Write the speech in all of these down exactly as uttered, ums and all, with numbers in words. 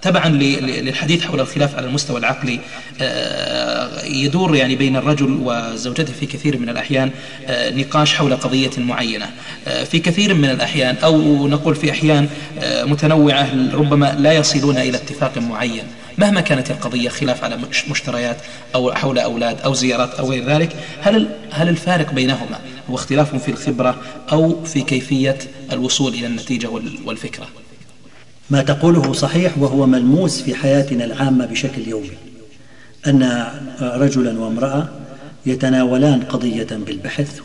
تبعا للحديث حول الخلاف على المستوى العقلي، يدور يعني بين الرجل وزوجته في كثير من الأحيان نقاش حول قضية معينة في كثير من الأحيان، أو نقول في أحيان متنوعة ربما لا يصلون إلى اتفاق معين مهما كانت القضية، خلاف على مشتريات أو حول أولاد أو زيارات أو غير ذلك. هل هل الفارق بينهما هو اختلاف في الخبرة أو في كيفية الوصول إلى النتيجة والفكرة؟ ما تقوله صحيح، وهو ملموس في حياتنا العامة بشكل يومي، أن رجلا وامرأة يتناولان قضية بالبحث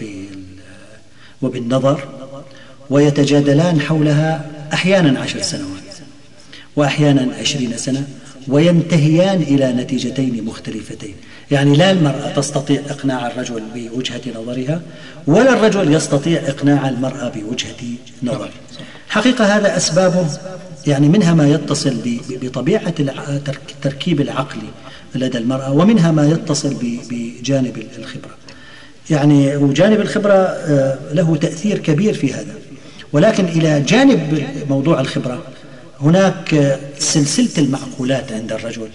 وبالنظر ويتجادلان حولها أحيانا عشر سنوات وأحيانا عشرين سنة، وينتهيان إلى نتيجتين مختلفتين. يعني لا المرأة تستطيع إقناع الرجل بوجهة نظرها، ولا الرجل يستطيع إقناع المرأة بوجهة نظر. حقيقة هذا أسبابه يعني منها ما يتصل بطبيعة التركيب العقلي لدى المرأة، ومنها ما يتصل بجانب الخبرة. يعني وجانب الخبرة له تأثير كبير في هذا. ولكن إلى جانب موضوع الخبرة هناك سلسلة المعقولات عند الرجل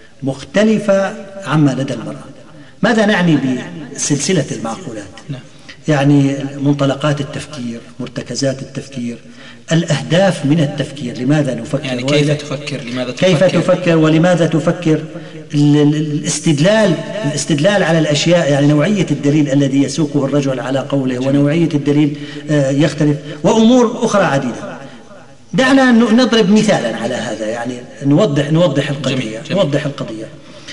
مختلفة عما لدى المرأة. ماذا نعني بسلسلة المعقولات؟ يعني منطلقات التفكير، مرتكزات التفكير، الأهداف من التفكير، لماذا نفكر، يعني كيف تفكر، لماذا تفكر، كيف تفكر ولماذا تفكر، الاستدلال الاستدلال على الأشياء، يعني نوعية الدليل الذي يسوقه الرجل على قوله ونوعية الدليل يختلف، وأمور أخرى عديدة. دعنا نضرب مثالا على هذا، يعني نوضح نوضح القضية. جميل. جميل. نوضح القضية.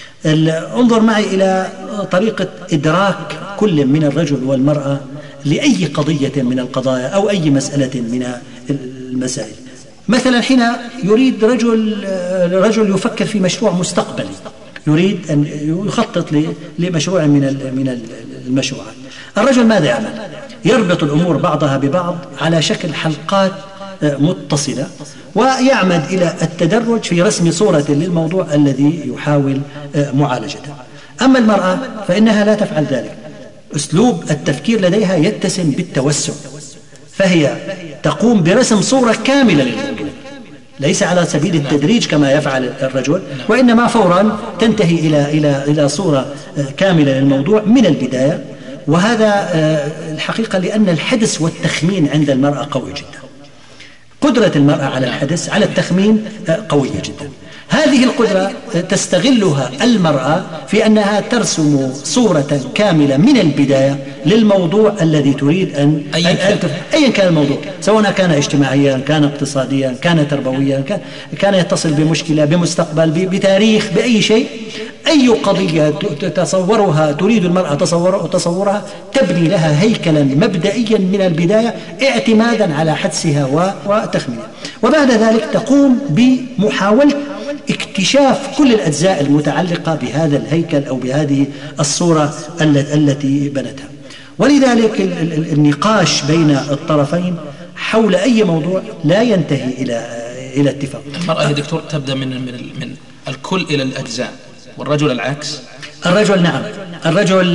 انظر معي إلى طريقة إدراك كل من الرجل والمرأة لأي قضية من القضايا أو أي مسألة من المسائل. مثلا حين يريد رجل رجل يفكر في مشروع مستقبلي، يريد أن يخطط لمشروع من من المشروعات، الرجل ماذا يعمل؟ يربط الأمور بعضها ببعض على شكل حلقات متصلة، ويعمد إلى التدرج في رسم صورة للموضوع الذي يحاول معالجته. أما المرأة فإنها لا تفعل ذلك، أسلوب التفكير لديها يتسم بالتوسع، فهي تقوم برسم صورة كاملة للموضوع، ليس على سبيل التدريج كما يفعل الرجل، وإنما فورا تنتهي إلى إلى إلى صورة كاملة للموضوع من البداية. وهذا الحقيقة لأن الحدس والتخمين عند المرأة قوي جدا. قدرة المرأة على الحدس على التخمين قوية جدا. هذه القدرة تستغلها المرأة في أنها ترسم صورة كاملة من البداية للموضوع الذي تريد أن أيا كان الموضوع، سواء كان اجتماعيا، كان اقتصاديا، كان تربويا، كان, كان يتصل بمشكلة، بمستقبل، بتاريخ، بأي شيء. أي قضية تصورها تريد المرأة تصور تصورها تبني لها هيكلا مبدئيا من البداية اعتمادا على حدسها وتخمينها، وبعد ذلك تقوم بمحاولة اكتشاف كل الأجزاء المتعلقة بهذا الهيكل أو بهذه الصورة التي بنتها. ولذلك النقاش بين الطرفين حول أي موضوع لا ينتهي إلى إلى اتفاق. المرأة يا دكتور تبدأ من من من الكل إلى الأجزاء، والرجل العكس. الرجل نعم، الرجل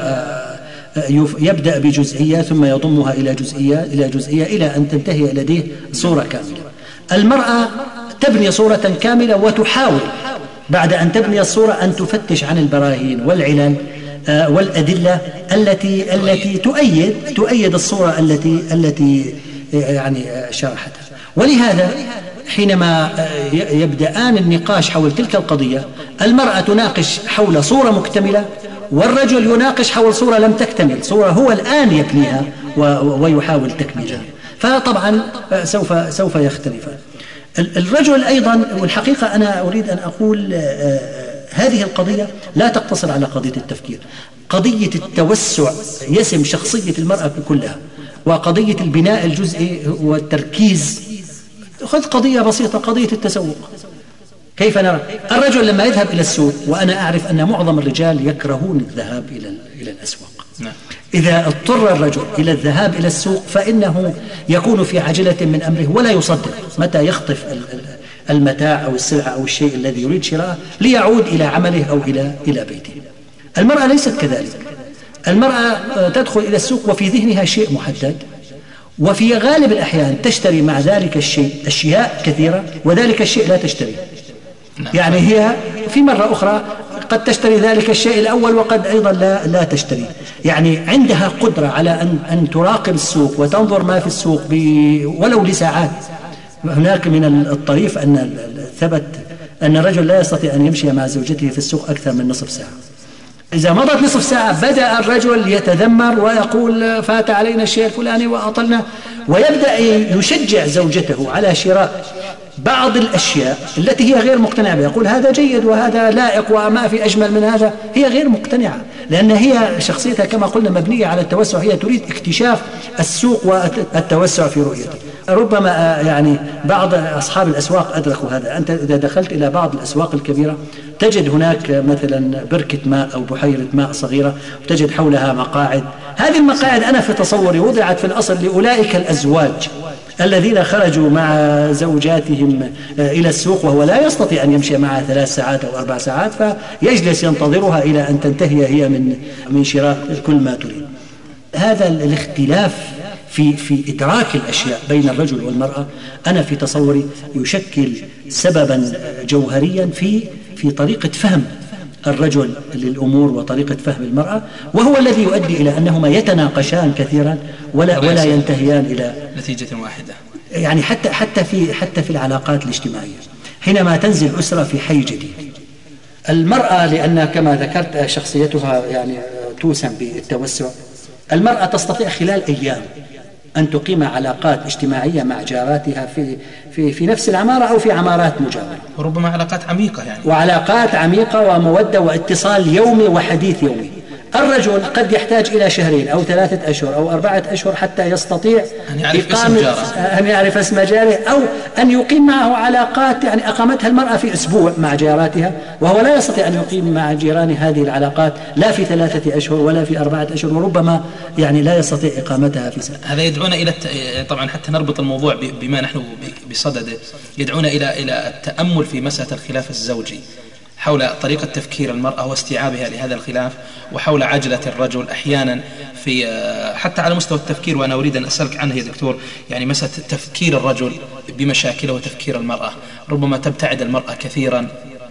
يبدأ بجزئية ثم يضمها إلى جزئية إلى جزئية إلى أن تنتهي لديه صورة كاملة. المرأة تبني صورة كاملة وتحاول بعد أن تبني الصورة أن تفتش عن البراهين والعلل والأدلة التي التي تؤيد تؤيد الصورة التي التي يعني شرحتها. ولهذا حينما يبدأان النقاش حول تلك القضية، المرأة تناقش حول صورة مكتملة، والرجل يناقش حول صورة لم تكتمل، صورة هو الآن يبنيها ويحاول تكميلها. فطبعا سوف سوف يختلفان. الرجل أيضا، والحقيقة أنا أريد أن أقول هذه القضية لا تقتصر على قضية التفكير، قضية التوسع يسم شخصية المرأة كلها، وقضية البناء الجزئي والتركيز. خذ قضية بسيطة، قضية التسوق. كيف نرى الرجل لما يذهب إلى السوق، وأنا أعرف أن معظم الرجال يكرهون الذهاب إلى إلى الأسواق، إذا اضطر الرجل إلى الذهاب إلى السوق فإنه يكون في عجلة من أمره ولا يصدق متى يخطف المتاع أو السلعة أو الشيء الذي يريد شراءه ليعود إلى عمله أو إلى إلى بيته. المرأة ليست كذلك. المرأة تدخل إلى السوق وفي ذهنها شيء محدد، وفي غالب الأحيان تشتري مع ذلك الشيء أشياء كثيرة وذلك الشيء لا تشتري. يعني هي في مرة أخرى قد تشتري ذلك الشيء الأول وقد أيضا لا, لا تشتري. يعني عندها قدرة على أن, أن تراقب السوق وتنظر ما في السوق ولو لساعات. هناك من الطريف أن ثبت أن الرجل لا يستطيع أن يمشي مع زوجته في السوق أكثر من نصف ساعة. إذا مضت نصف ساعة بدأ الرجل يتذمر ويقول فات علينا الشيء الفلاني وأطلنا، ويبدأ يشجع زوجته على شراء بعض الأشياء التي هي غير مقتنعة بها. يقول هذا جيد وهذا لائق وما في أجمل من هذا. هي غير مقتنعة لأن هي شخصيتها كما قلنا مبنية على التوسع، هي تريد اكتشاف السوق والتوسع في رؤيته. ربما يعني بعض أصحاب الأسواق أدركوا هذا. أنت إذا دخلت إلى بعض الأسواق الكبيرة تجد هناك مثلا بركة ماء أو بحيرة ماء صغيرة وتجد حولها مقاعد. هذه المقاعد أنا في تصوري وضعت في الأصل لأولئك الأزواج الذين خرجوا مع زوجاتهم إلى السوق وهو لا يستطيع أن يمشي معها ثلاث ساعات أو أربع ساعات، فيجلس ينتظرها إلى أن تنتهي هي من من شراء كل ما تريد. هذا الاختلاف في في إدراك الأشياء بين الرجل والمرأة أنا في تصوري يشكل سببا جوهريا في في طريقة فهم الرجل للأمور وطريقة فهم المرأة، وهو الذي يؤدي إلى أنهما يتناقشان كثيرا ولا ولا ينتهيان إلى نتيجة واحدة. يعني حتى حتى في حتى في العلاقات الاجتماعية حينما تنزل أسرة في حي جديد، المرأة لأن كما ذكرت شخصيتها يعني توسم بالتوسع، المرأة تستطيع خلال أيام أن تقيم علاقات اجتماعية مع جاراتها في في في نفس العمارة أو في عمارات مجاورة، وربما علاقات عميقة يعني وعلاقات عميقة ومودة واتصال يومي وحديث يومي. الرجل قد يحتاج إلى شهرين أو ثلاثة أشهر أو أربعة أشهر حتى يستطيع أن يعرف اسم جاره، أن يعرف اسم جاره، أو أن يقيم معه علاقات يعني أقامتها المرأة في أسبوع مع جاراتها، وهو لا يستطيع أن يقيم مع جيرانه هذه العلاقات لا في ثلاثة أشهر ولا في أربعة أشهر، وربما يعني لا يستطيع إقامتها في سنة. هذا يدعونا إلى الت... طبعا حتى نربط الموضوع بما نحن بصدده، يدعونا إلى إلى التأمل في مسألة الخلاف الزوجي حول طريقة تفكير المرأة واستيعابها لهذا الخلاف، وحول عجلة الرجل أحيانا في حتى على مستوى التفكير. وأنا أريد أن أسألك عنه يا دكتور، يعني مسألة تفكير الرجل بمشاكله وتفكير المرأة، ربما تبتعد المرأة كثيرا،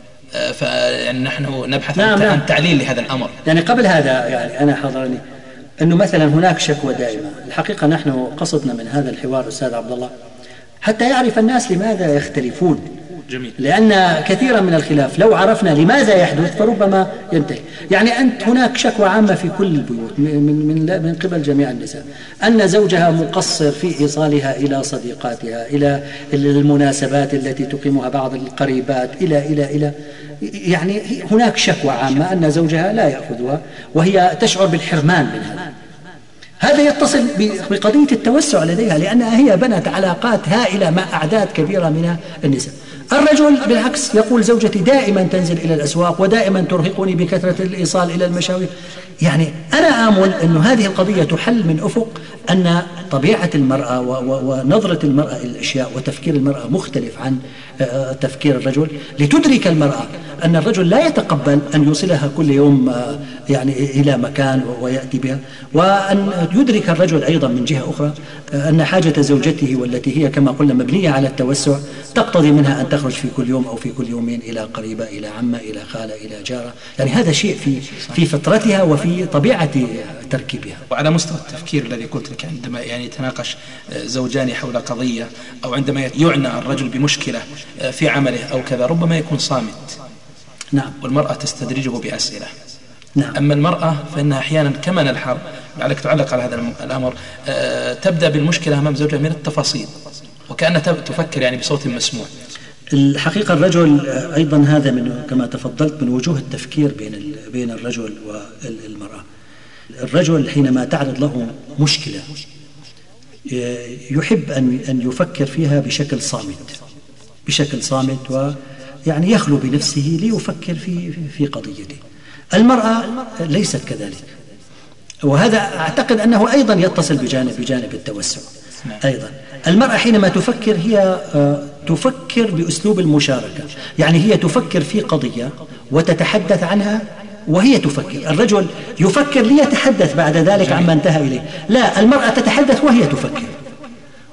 فنحن نبحث نعم عن نعم. تعليل لهذا الأمر. يعني قبل هذا يعني أنا حضرني أنه مثلا هناك شكوى دائمة. الحقيقة نحن قصدنا من هذا الحوار أستاذ عبد الله حتى يعرف الناس لماذا يختلفون. جميل. لأن كثيرا من الخلاف لو عرفنا لماذا يحدث فربما ينتهي. يعني أنت هناك شكوى عامة في كل البيوت من, من, من قبل جميع النساء أن زوجها مقصر في إيصالها إلى صديقاتها، إلى المناسبات التي تقيمها بعض القريبات، إلى إلى إلى يعني هناك شكوى عامة أن زوجها لا يأخذها وهي تشعر بالحرمان من هذا. هذا يتصل بقضية التوسع لديها لأنها هي بنت علاقات هائلة مع أعداد كبيرة من النساء. الرجل بالعكس يقول زوجتي دائما تنزل إلى الأسواق ودائما ترهقني بكثرة الإيصال إلى المشاوير. يعني أنا آمل أن هذه القضية تحل من أفق أن طبيعة المرأة ونظرة المرأة إلى الأشياء وتفكير المرأة مختلف عن تفكير الرجل، لتدرك المرأة أن الرجل لا يتقبل أن يوصلها كل يوم يعني إلى مكان ويأتي بها، وأن يدرك الرجل أيضا من جهة أخرى أن حاجة زوجته والتي هي كما قلنا مبنية على التوسع تقتضي منها أن تخرج في كل يوم أو في كل يومين إلى قريبة، إلى عمة، إلى خالة، إلى جارة. يعني هذا شيء في في فطرتها وفي طبيعة تركيبها. وعلى مستوى التفكير الذي قلت لك، عندما يعني يتناقش زوجان حول قضية أو عندما يعنى الرجل بمشكلة في عمله أو كذا، ربما يكون صامت. نعم. والمرأة تستدرجه بأسئلة. نعم. أما المرأة فإنها أحيانا كما نلحظ، لعلك تعلق على هذا الأمر، تبدأ بالمشكلة أمام زوجها من التفاصيل وكأنها تفكر يعني بصوت مسموع. الحقيقة الرجل أيضا هذا من كما تفضلت من وجوه التفكير بين بين الرجل والمرأة. الرجل حينما تعرض له مشكلة يحب أن أن يفكر فيها بشكل صامت بشكل صامت ويعني يخلو بنفسه ليفكر في في قضيته. المرأة ليست كذلك، وهذا أعتقد أنه أيضا يتصل بجانب بجانب التوسع. أيضا المرأة حينما تفكر هي تفكر بأسلوب المشاركة، يعني هي تفكر في قضية وتتحدث عنها وهي تفكر. الرجل يفكر ليتحدث بعد ذلك عما انتهى إليه، لا، المرأة تتحدث وهي تفكر.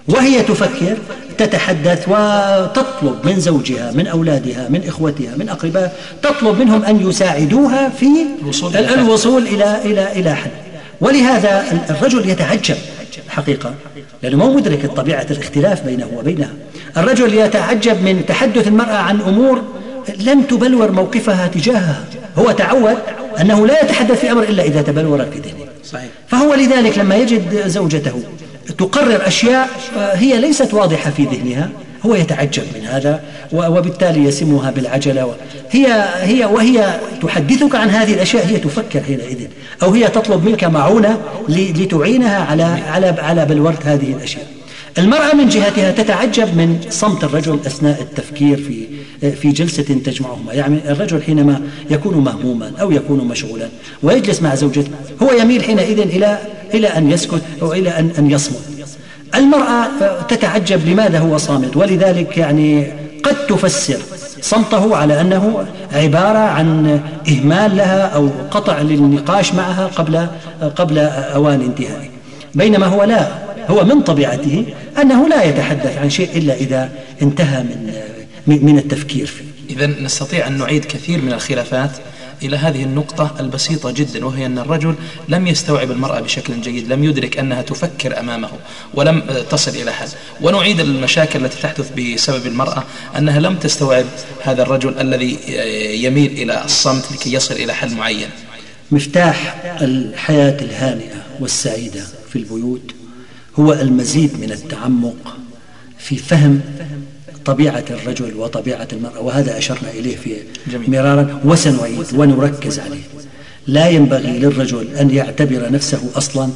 وهي تفكر تتحدث وتطلب من زوجها من أولادها من إخوتها من أقربائها، تطلب منهم أن يساعدوها في الوصول إلى إلى إلى حل. ولهذا الرجل يتعجب حقيقة، لأنه مو مدرك طبيعة الاختلاف بينه وبينها. الرجل يتعجب من تحدث المرأة عن أمور لم تبلور موقفها تجاهها. هو تعود أنه لا يتحدث في أمر إلا إذا تبلور في ذهنه. صحيح. فهو لذلك لما يجد زوجته تقرر أشياء هي ليست واضحة في ذهنها هو يتعجب من هذا، وبالتالي يسمها بالعجلة. هي هي وهي تحدثك عن هذه الأشياء هي تفكر حينئذ، أو هي تطلب منك معونة لتعينها على على على بلورة هذه الأشياء. المرأة من جهتها تتعجب من صمت الرجل أثناء التفكير في في جلسة تجمعهما. يعني الرجل حينما يكون مهموما أو يكون مشغولا ويجلس مع زوجته هو يميل حينئذ إلى إلى أن يسكت أو إلى أن أن يصمت. المرأة تتعجب لماذا هو صامت، ولذلك يعني قد تفسر صمته على أنه عبارة عن إهمال لها أو قطع للنقاش معها قبل قبل أوان انتهائه، بينما هو لا، هو من طبيعته أنه لا يتحدث عن شيء إلا إذا انتهى من من التفكير فيه. إذن نستطيع أن نعيد كثير من الخلافات إلى هذه النقطة البسيطة جدا، وهي أن الرجل لم يستوعب المرأة بشكل جيد، لم يدرك أنها تفكر أمامه ولم تصل إلى حل. ونعيد المشاكل التي تحدث بسبب المرأة أنها لم تستوعب هذا الرجل الذي يميل إلى الصمت لكي يصل إلى حل معين. مفتاح الحياة الهانئة والسعيدة في البيوت هو المزيد من التعمق في فهم طبيعة الرجل وطبيعة المرأة، وهذا أشرنا إليه في مرارا وسنعيد ونركز عليه. لا ينبغي للرجل أن يعتبر نفسه أصلا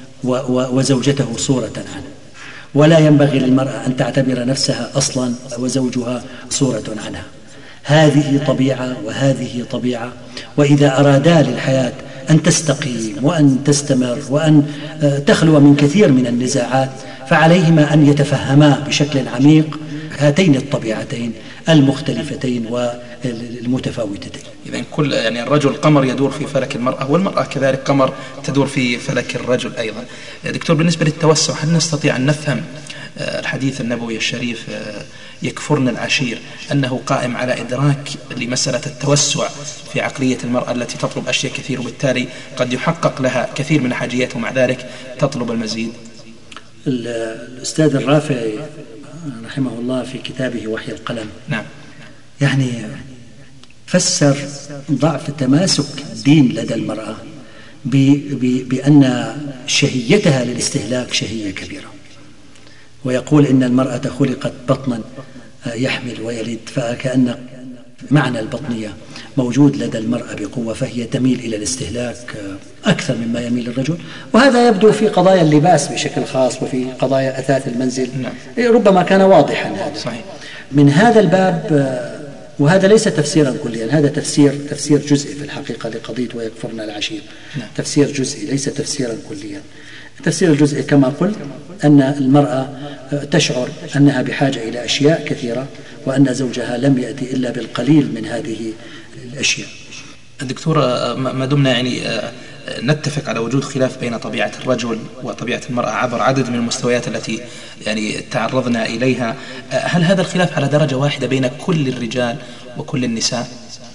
وزوجته صورة عنه، ولا ينبغي للمرأة أن تعتبر نفسها أصلا وزوجها صورة عنها. هذه طبيعة وهذه طبيعة، وإذا أرادا للحياة أن تستقيم وأن تستمر وأن تخلو من كثير من النزاعات فعليهما أن يتفهما بشكل عميق هاتين الطبيعتين المختلفتين والمتفاوتتين. إذن كل يعني الرجل قمر يدور في فلك المرأة، والمرأة كذلك قمر تدور في فلك الرجل أيضا. دكتور، بالنسبة للتوسع هل نستطيع أن نفهم الحديث النبوي الشريف يكفرن العشير أنه قائم على إدراك لمسألة التوسع في عقلية المرأة التي تطلب أشياء كثير، وبالتالي قد يحقق لها كثير من حاجيات ومع ذلك تطلب المزيد؟ الأستاذ الرافعي رحمه الله في كتابه وحي القلم نعم يعني فسر ضعف تماسك الدين لدى المرأة بأن شهيتها للاستهلاك شهية كبيرة، ويقول إن المرأة خلقت بطنا يحمل ويلد، فكأن معنى البطنية موجود لدى المرأة بقوة، فهي تميل إلى الاستهلاك أكثر مما يميل الرجل. وهذا يبدو في قضايا اللباس بشكل خاص وفي قضايا أثاث المنزل ربما كان واضحا هذا. صحيح. من هذا الباب، وهذا ليس تفسيرا كليا، هذا تفسير تفسير جزئي في الحقيقة لقضية ويكفرن العشير، تفسير جزئي ليس تفسيرا كليا. التفسير الجزئي كما قلت أن المرأة تشعر أنها بحاجة إلى أشياء كثيرة وأن زوجها لم يأتي إلا بالقليل من هذه الأشياء. الدكتورة، ما دمنا يعني نتفق على وجود خلاف بين طبيعة الرجل وطبيعة المرأة عبر عدد من المستويات التي يعني تعرضنا إليها، هل هذا الخلاف على درجة واحدة بين كل الرجال وكل النساء؟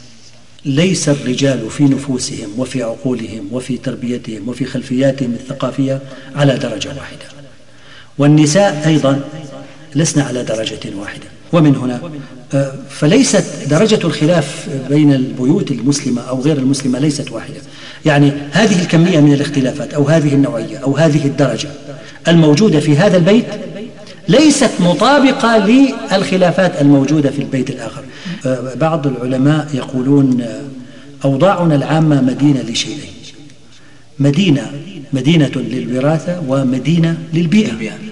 ليس الرجال في نفوسهم وفي عقولهم وفي تربيتهم وفي خلفياتهم الثقافية على درجة واحدة، والنساء أيضا لسنا على درجة واحدة. ومن هنا فليست درجة الخلاف بين البيوت المسلمة أو غير المسلمة ليست واحدة. يعني هذه الكمية من الاختلافات أو هذه النوعية أو هذه الدرجة الموجودة في هذا البيت ليست مطابقة للخلافات الموجودة في البيت الآخر. بعض العلماء يقولون أوضاعنا العامة مدينة لشيئين: مدينة مدينة للوراثة ومدينة للبيئة.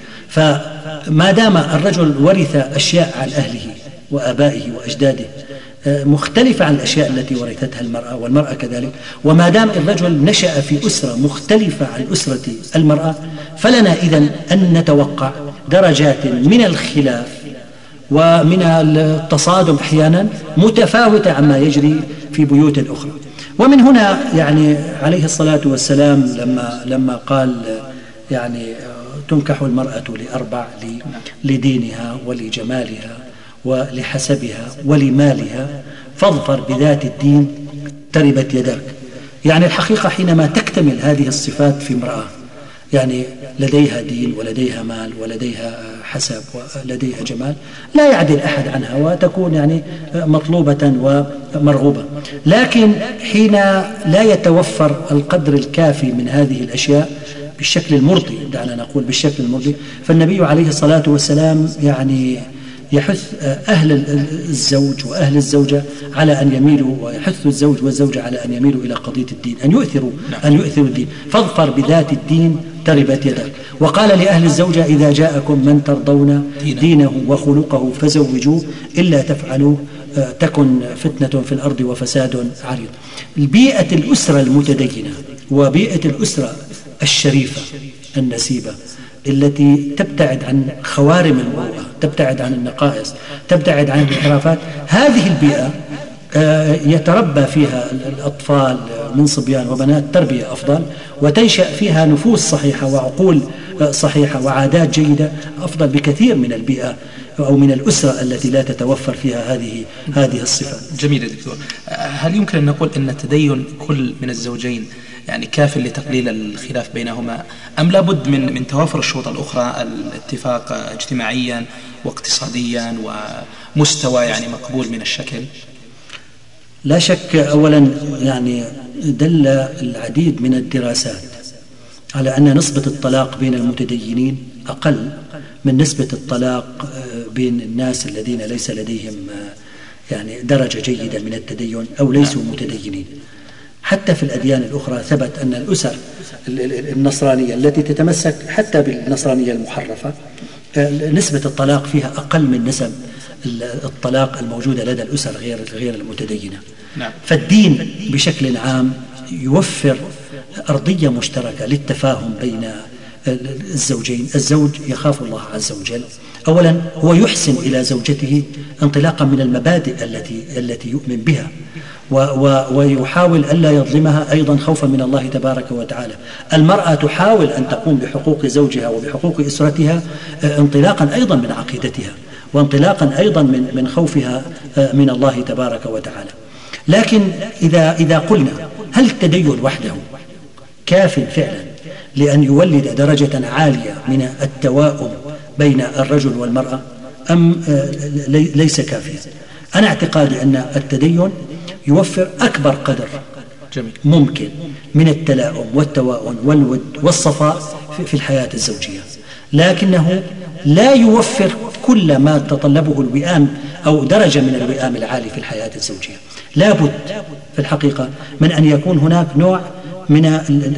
فما دام الرجل ورث أشياء عن أهله وآبائه وأجداده مختلفة عن الأشياء التي ورثتها المرأة، والمرأة كذلك، وما دام الرجل نشأ في أسرة مختلفة عن أسرة المرأة، فلنا إذن أن نتوقع درجات من الخلاف ومن التصادم أحيانا متفاوتة عما يجري في بيوت أخرى. ومن هنا يعني عليه الصلاة والسلام لما لما قال يعني تنكح المرأة لأربع: لدينها ولجمالها ولحسبها ولمالها، فاظفر بذات الدين تربت يداك. يعني الحقيقة حينما تكتمل هذه الصفات في امرأة، يعني لديها دين ولديها مال ولديها حسب ولديها جمال، لا يعدل أحد عنها وتكون يعني مطلوبة ومرغوبة. لكن حين لا يتوفر القدر الكافي من هذه الأشياء بالشكل المرضي، دعنا نقول بالشكل المرضي، فالنبي عليه الصلاة والسلام يعني يحث أهل الزوج وأهل الزوجة على أن يميلوا، ويحث الزوج والزوجة على أن يميلوا إلى قضية الدين، أن يؤثروا أن يؤثروا الدين. فاظفر بذات الدين تربت يدك. وقال لأهل الزوجة: إذا جاءكم من ترضون دينه وخلقه فزوجوه، إلا تفعلوا تكن فتنة في الأرض وفساد عريض. البيئة الأسرة المتدينة وبيئة الأسرة الشريفة النسيبة التي تبتعد عن خوارم المروءة، تبتعد عن النقائص، تبتعد عن الانحرافات، هذه البيئة يتربى فيها الأطفال من صبيان وبنات تربية أفضل، وتنشأ فيها نفوس صحيحة وعقول صحيحة وعادات جيدة أفضل بكثير من البيئة أو من الأسرة التي لا تتوفر فيها هذه هذه الصفات. جميل يا دكتور. هل يمكن أن نقول أن التدين كل من الزوجين يعني كاف لتقليل الخلاف بينهما، أم لابد من من توافر الشروط الأخرى، الاتفاق اجتماعيا واقتصاديا ومستوى يعني مقبول من الشكل؟ لا شك. أولا يعني دل العديد من الدراسات على أن نسبة الطلاق بين المتدينين أقل من نسبة الطلاق بين الناس الذين ليس لديهم يعني درجة جيدة من التدين أو ليسوا متدينين. حتى في الأديان الأخرى ثبت أن الأسر النصرانية التي تتمسك حتى بالنصرانية المحرفة نسبة الطلاق فيها أقل من نسب الطلاق الموجودة لدى الأسر غير غير المتدينة. نعم. فالدين بشكل عام يوفر أرضية مشتركة للتفاهم بين الزوجين. الزوج يخاف الله عز وجل، أولا هو يحسن إلى زوجته انطلاقا من المبادئ التي التي يؤمن بها، و و ويحاول ألا يظلمها أيضا خوفا من الله تبارك وتعالى. المرأة تحاول أن تقوم بحقوق زوجها وبحقوق أسرتها انطلاقا أيضا من عقيدتها، وانطلاقا أيضا من من خوفها من الله تبارك وتعالى. لكن إذا إذا قلنا هل التدين وحده كاف فعلا لأن يولد درجة عالية من التواؤم بين الرجل والمرأة أم ليس كافيا؟ أنا اعتقادي أن التدين يوفر أكبر قدر ممكن من التلاؤم والتواؤم والود والصفاء في الحياة الزوجية، لكنه لا يوفر كل ما تطلبه الوئام أو درجة من الوئام العالي في الحياة الزوجية. لا بد في الحقيقة من أن يكون هناك نوع من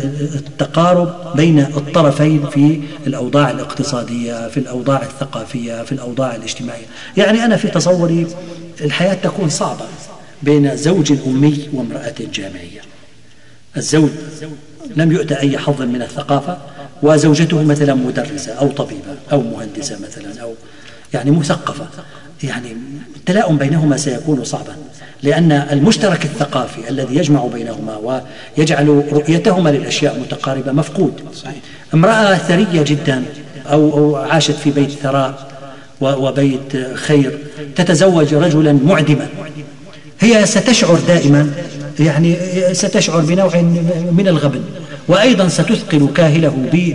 التقارب بين الطرفين في الأوضاع الاقتصادية، في الأوضاع الثقافية، في الأوضاع الاجتماعية. يعني أنا في تصوري الحياة تكون صعبة بين زوج أمي وامرأة جامعية. الزوج لم يؤت أي حظ من الثقافة وزوجته مثلا مدرسة أو طبيبة أو مهندسة مثلا أو يعني مثقفة، يعني التلاؤم بينهما سيكون صعبا، لأن المشترك الثقافي الذي يجمع بينهما ويجعل رؤيتهما للأشياء متقاربة مفقود. امرأة ثرية جدا أو, أو عاشت في بيت ثراء وبيت خير تتزوج رجلا معدما، هي ستشعر دائما يعني ستشعر بنوع من الغبن، وأيضا ستثقل كاهله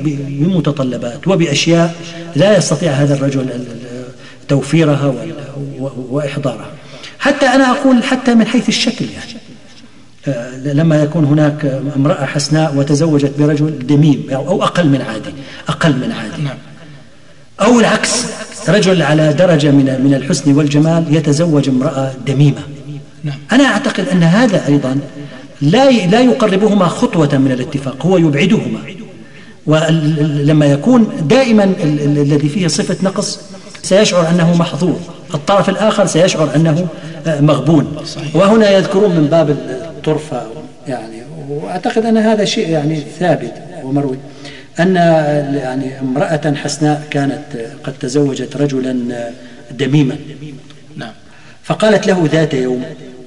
بمتطلبات وبأشياء لا يستطيع هذا الرجل توفيرها وإحضارها. حتى أنا أقول حتى من حيث الشكل، يعني لما يكون هناك امرأة حسناء وتزوجت برجل دميم أو أقل من عادي أقل من عادي أو العكس، رجل على درجة من من الحسن والجمال يتزوج امرأة دميمة، أنا أعتقد أن هذا أيضا لا لا يقربهما خطوة من الاتفاق، هو يبعدهما. ولما يكون دائما الذي فيه صفة نقص سيشعر أنه محظوظ، الطرف الآخر سيشعر أنه مغبون. وهنا يذكرون من باب الطرفة يعني، وأعتقد أن هذا شيء يعني ثابت ومروي، أن يعني امرأة حسناء كانت قد تزوجت رجلا دميما، فقالت له ذات يوم: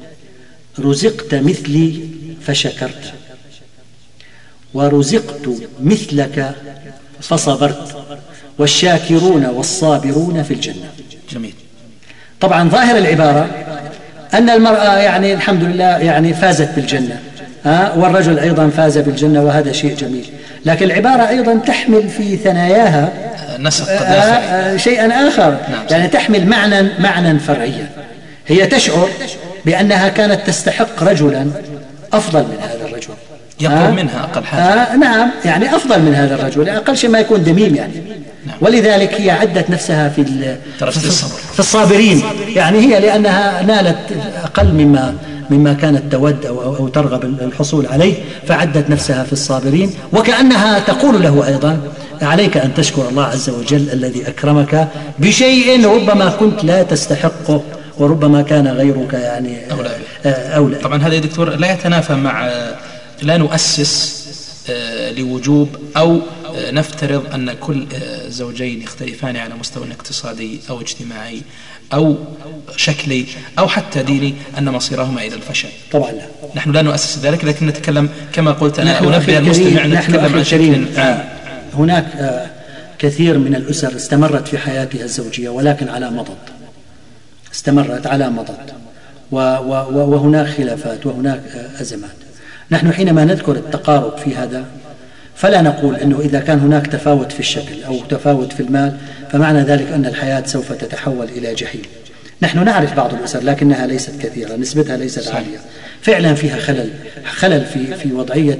رزقت مثلي فشكرت، ورزقت مثلك فصبرت والشاكرون والصابرون في الجنة. جميل. طبعا ظاهر العبارة أن المرأة يعني الحمد لله يعني فازت بالجنة، ها، والرجل أيضا فاز بالجنة، وهذا شيء جميل. لكن العبارة أيضا تحمل في ثناياها نسق داخلي شيئا آخر. نعم. يعني تحمل معنى معنى فرعيا. هي تشعر بأنها كانت تستحق رجلا أفضل من هذا الرجل، يقرب منها أقل حاجة. آه نعم، يعني أفضل من هذا الرجل، أقل شيء ما يكون دميم يعني. نعم. ولذلك هي عدت نفسها في في الصابرين، يعني هي لأنها نالت أقل مما مما كانت تود أو, أو, أو ترغب الحصول عليه، فعدت نفسها في الصابرين، وكأنها تقول له أيضا عليك أن تشكر الله عز وجل الذي أكرمك بشيء ربما كنت لا تستحقه، وربما كان غيرك يعني أولى. أولى. طبعا هذا يا دكتور لا يتنافى مع لا نؤسس لوجوب أو نفترض أن كل زوجين يختلفان على مستوى اقتصادي أو اجتماعي أو شكلي أو حتى ديني أن مصيرهما إلى الفشل. طبعا لا، نحن لا نؤسس ذلك، لكن نتكلم كما قلت أنا أو نبدأ المستمع نتكلم عن شكل عام. هناك كثير من الأسر استمرت في حياتها الزوجية ولكن على مضض، استمرت على مضض، وهناك خلافات وهناك أزمات. نحن حينما نذكر التقارب في هذا فلا نقول أنه إذا كان هناك تفاوت في الشكل أو تفاوت في المال فمعنى ذلك أن الحياة سوف تتحول إلى جحيم. نحن نعرف بعض الأسر لكنها ليست كثيرة، نسبتها ليست عالية، فعلا فيها خلل خلل في في وضعية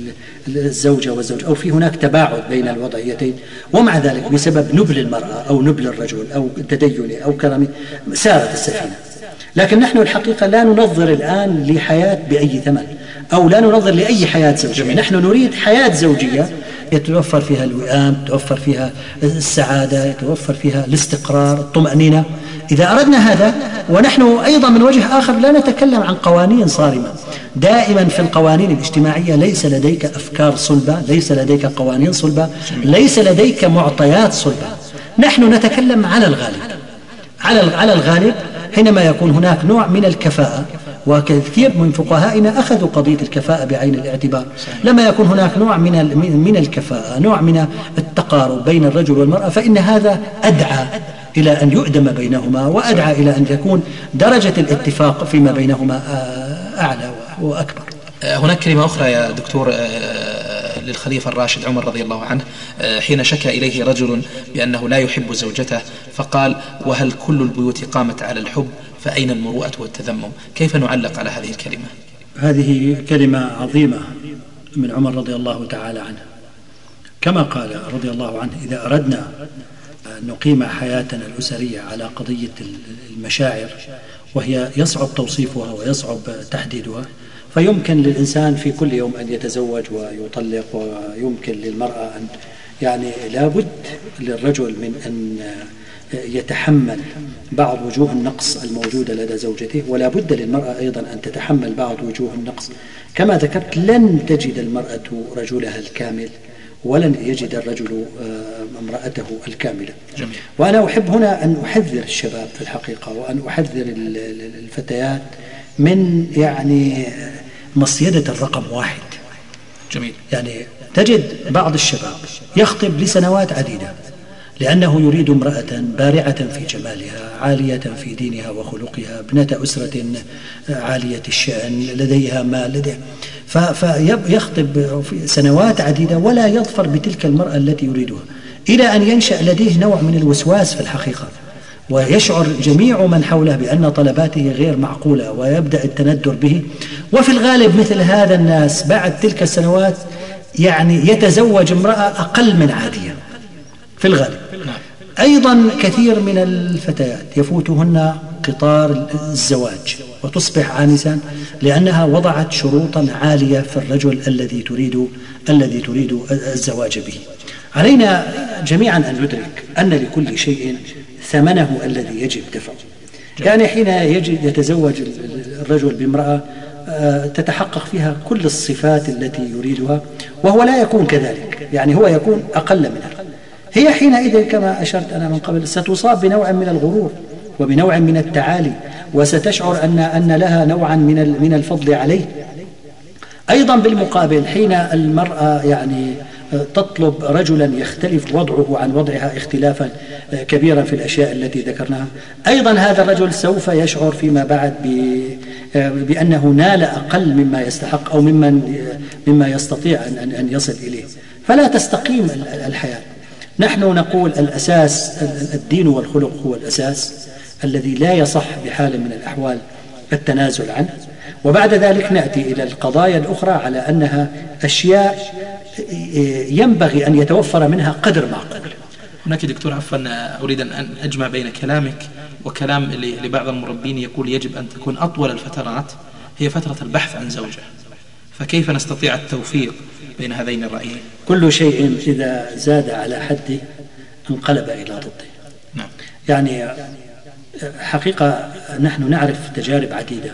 الزوجة والزوج، أو في هناك تباعد بين الوضعيتين، ومع ذلك بسبب نبل المرأة أو نبل الرجل أو تدينه أو كرمه سارت السفينة. لكن نحن الحقيقة لا ننظر الآن لحياة بأي ثمن، أو لا ننظر لأي حياة زوجية. نحن نريد حياة زوجية يتوفر فيها الوئام، يتوفر فيها السعادة، يتوفر فيها الاستقرار، الطمأنينة. إذا أردنا هذا، ونحن أيضا من وجه آخر لا نتكلم عن قوانين صارمة. دائما في القوانين الاجتماعية ليس لديك أفكار صلبة، ليس لديك قوانين صلبة، ليس لديك معطيات صلبة. نحن نتكلم على الغالب، على على الغالب حينما يكون هناك نوع من الكفاءة، وكثير من فقهائنا أخذوا قضية الكفاءة بعين الاعتبار. لما يكون هناك نوع من من الكفاءة، نوع من التقارب بين الرجل والمرأة، فإن هذا أدعى إلى أن يؤدم بينهما، وأدعى إلى أن تكون درجة الاتفاق فيما بينهما أعلى وأكبر. هناك كلمة أخرى يا دكتور للخليفة الراشد عمر رضي الله عنه حين شكى إليه رجل بأنه لا يحب زوجته، فقال: وهل كل البيوت قامت على الحب فأين المروءة والتذمم؟ كيف نعلق على هذه الكلمة؟ هذه كلمة عظيمة من عمر رضي الله تعالى عنه، كما قال رضي الله عنه: إذا أردنا أن نقيم حياتنا الأسرية على قضية المشاعر، وهي يصعب توصيفها ويصعب تحديدها، فيمكن للإنسان في كل يوم أن يتزوج ويطلق، ويمكن للمرأة أن يعني لابد للرجل من أن يتحمل بعض وجوه النقص الموجودة لدى زوجته، ولا بد للمرأة أيضا أن تتحمل بعض وجوه النقص. كما ذكرت، لن تجد المرأة رجلها الكامل، ولن يجد الرجل امرأته الكاملة. جميل. وأنا أحب هنا أن أحذر الشباب في الحقيقة، وأن أحذر الفتيات من يعني مصيدة الرقم واحد. جميل. يعني تجد بعض الشباب يخطب لسنوات عديدة لأنه يريد امرأة بارعة في جمالها، عالية في دينها وخلقها، ابنة أسرة عالية الشأن، لديها مال، لديها فيخطب في سنوات عديدة ولا يظفر بتلك المرأة التي يريدها، إلى أن ينشأ لديه نوع من الوسواس في الحقيقة، ويشعر جميع من حوله بأن طلباته غير معقولة، ويبدأ التندر به. وفي الغالب مثل هذا الناس بعد تلك السنوات يعني يتزوج امرأة أقل من عادية في الغالب. أيضا كثير من الفتيات يفوتهن قطار الزواج وتصبح عانسا لأنها وضعت شروطا عالية في الرجل الذي تريد الذي تريد الزواج به. علينا جميعا أن ندرك أن لكل شيء ثمنه الذي يجب دفعه. يعني حين يجب يتزوج الرجل بامرأة تتحقق فيها كل الصفات التي يريدها، وهو لا يكون كذلك، يعني هو يكون أقل منها. هي حينئذ كما أشرت أنا من قبل ستصاب بنوع من الغرور وبنوع من التعالي، وستشعر أن أن لها نوعا من من الفضل عليه. أيضا بالمقابل حين المرأة يعني تطلب رجلا يختلف وضعه عن وضعها اختلافا كبيرا في الأشياء التي ذكرناها، أيضا هذا الرجل سوف يشعر فيما بعد بأنه نال أقل مما يستحق أو ممن مما يستطيع أن يصل إليه، فلا تستقيم الحياة. نحن نقول الأساس الدين والخلق هو الأساس الذي لا يصح بحال من الأحوال التنازل عنه، وبعد ذلك نأتي إلى القضايا الأخرى على أنها أشياء ينبغي أن يتوفر منها قدر معقول. هناك دكتور عفوا أريد أن أجمع بين كلامك وكلام اللي لبعض المربين يقول يجب أن تكون أطول الفترات هي فترة البحث عن زوجة، فكيف نستطيع التوفيق بين هذين الرأيين؟ كل شيء إذا زاد على حده انقلب إلى ضده. نعم. يعني حقيقة نحن نعرف تجارب عديدة،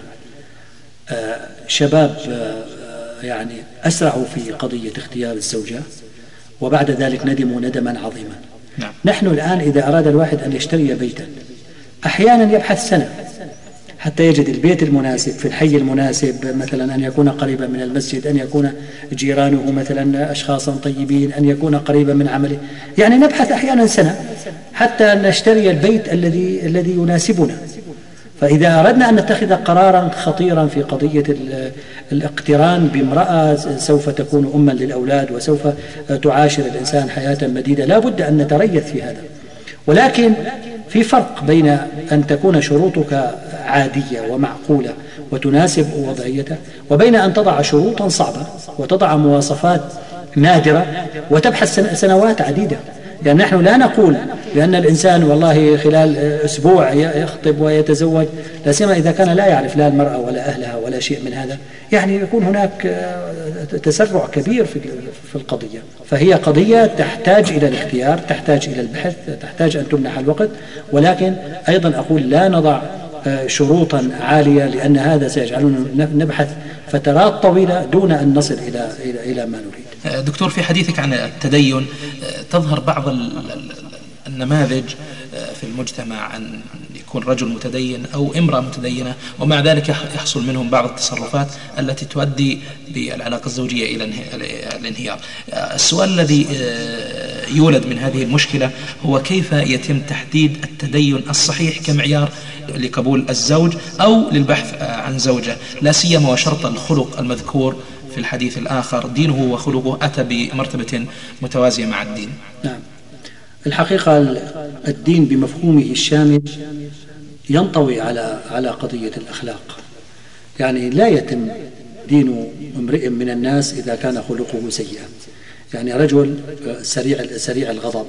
شباب يعني أسرعوا في قضية اختيار الزوجة وبعد ذلك ندموا ندما عظيما. نعم. نحن الآن إذا أراد الواحد أن يشتري بيتا أحيانا يبحث سنة حتى يجد البيت المناسب في الحي المناسب، مثلا أن يكون قريبا من المسجد، أن يكون جيرانه مثلا أشخاصا طيبين، أن يكون قريبا من عمله، يعني نبحث أحيانا سنة حتى نشتري البيت الذي الذي يناسبنا. فإذا أردنا أن نتخذ قرارا خطيرا في قضية الاقتران بامرأة سوف تكون أما للأولاد وسوف تعاشر الإنسان حياة مديدة، لا بد أن نتريث في هذا. ولكن في فرق بين أن تكون شروطك عادية ومعقولة وتناسب وضعيته، وبين أن تضع شروطا صعبة وتضع مواصفات نادرة وتبحث سنوات عديدة. يعني نحن لا نقول بأن الإنسان والله خلال أسبوع يخطب ويتزوج، لا سيما إذا كان لا يعرف لا المرأة ولا أهلها ولا شيء من هذا، يعني يكون هناك تسرع كبير في القضية. فهي قضية تحتاج إلى الاختيار، تحتاج إلى البحث، تحتاج أن تمنح الوقت، ولكن أيضا أقول لا نضع شروطا عالية لأن هذا سيجعلنا نبحث فترات طويلة دون أن نصل إلى إلى إلى ما نريد. دكتور، في حديثك عن التدين تظهر بعض النماذج في المجتمع أن يكون رجل متدين أو امرأة متدينة ومع ذلك يحصل منهم بعض التصرفات التي تؤدي بالعلاقة الزوجية إلى الانهيار. السؤال الذي يولد من هذه المشكلة هو كيف يتم تحديد التدين الصحيح كمعيار لقبول الزوج أو للبحث عن زوجة، لا سيما وشرط الخلق المذكور في الحديث الآخر دينه وخلقه أتى بمرتبة متوازية مع الدين. نعم، الحقيقة الدين بمفهومه الشامل ينطوي على على قضية الأخلاق. يعني لا يتم دين امرئ من الناس إذا كان خلقه سيئا. يعني رجل سريع سريع الغضب،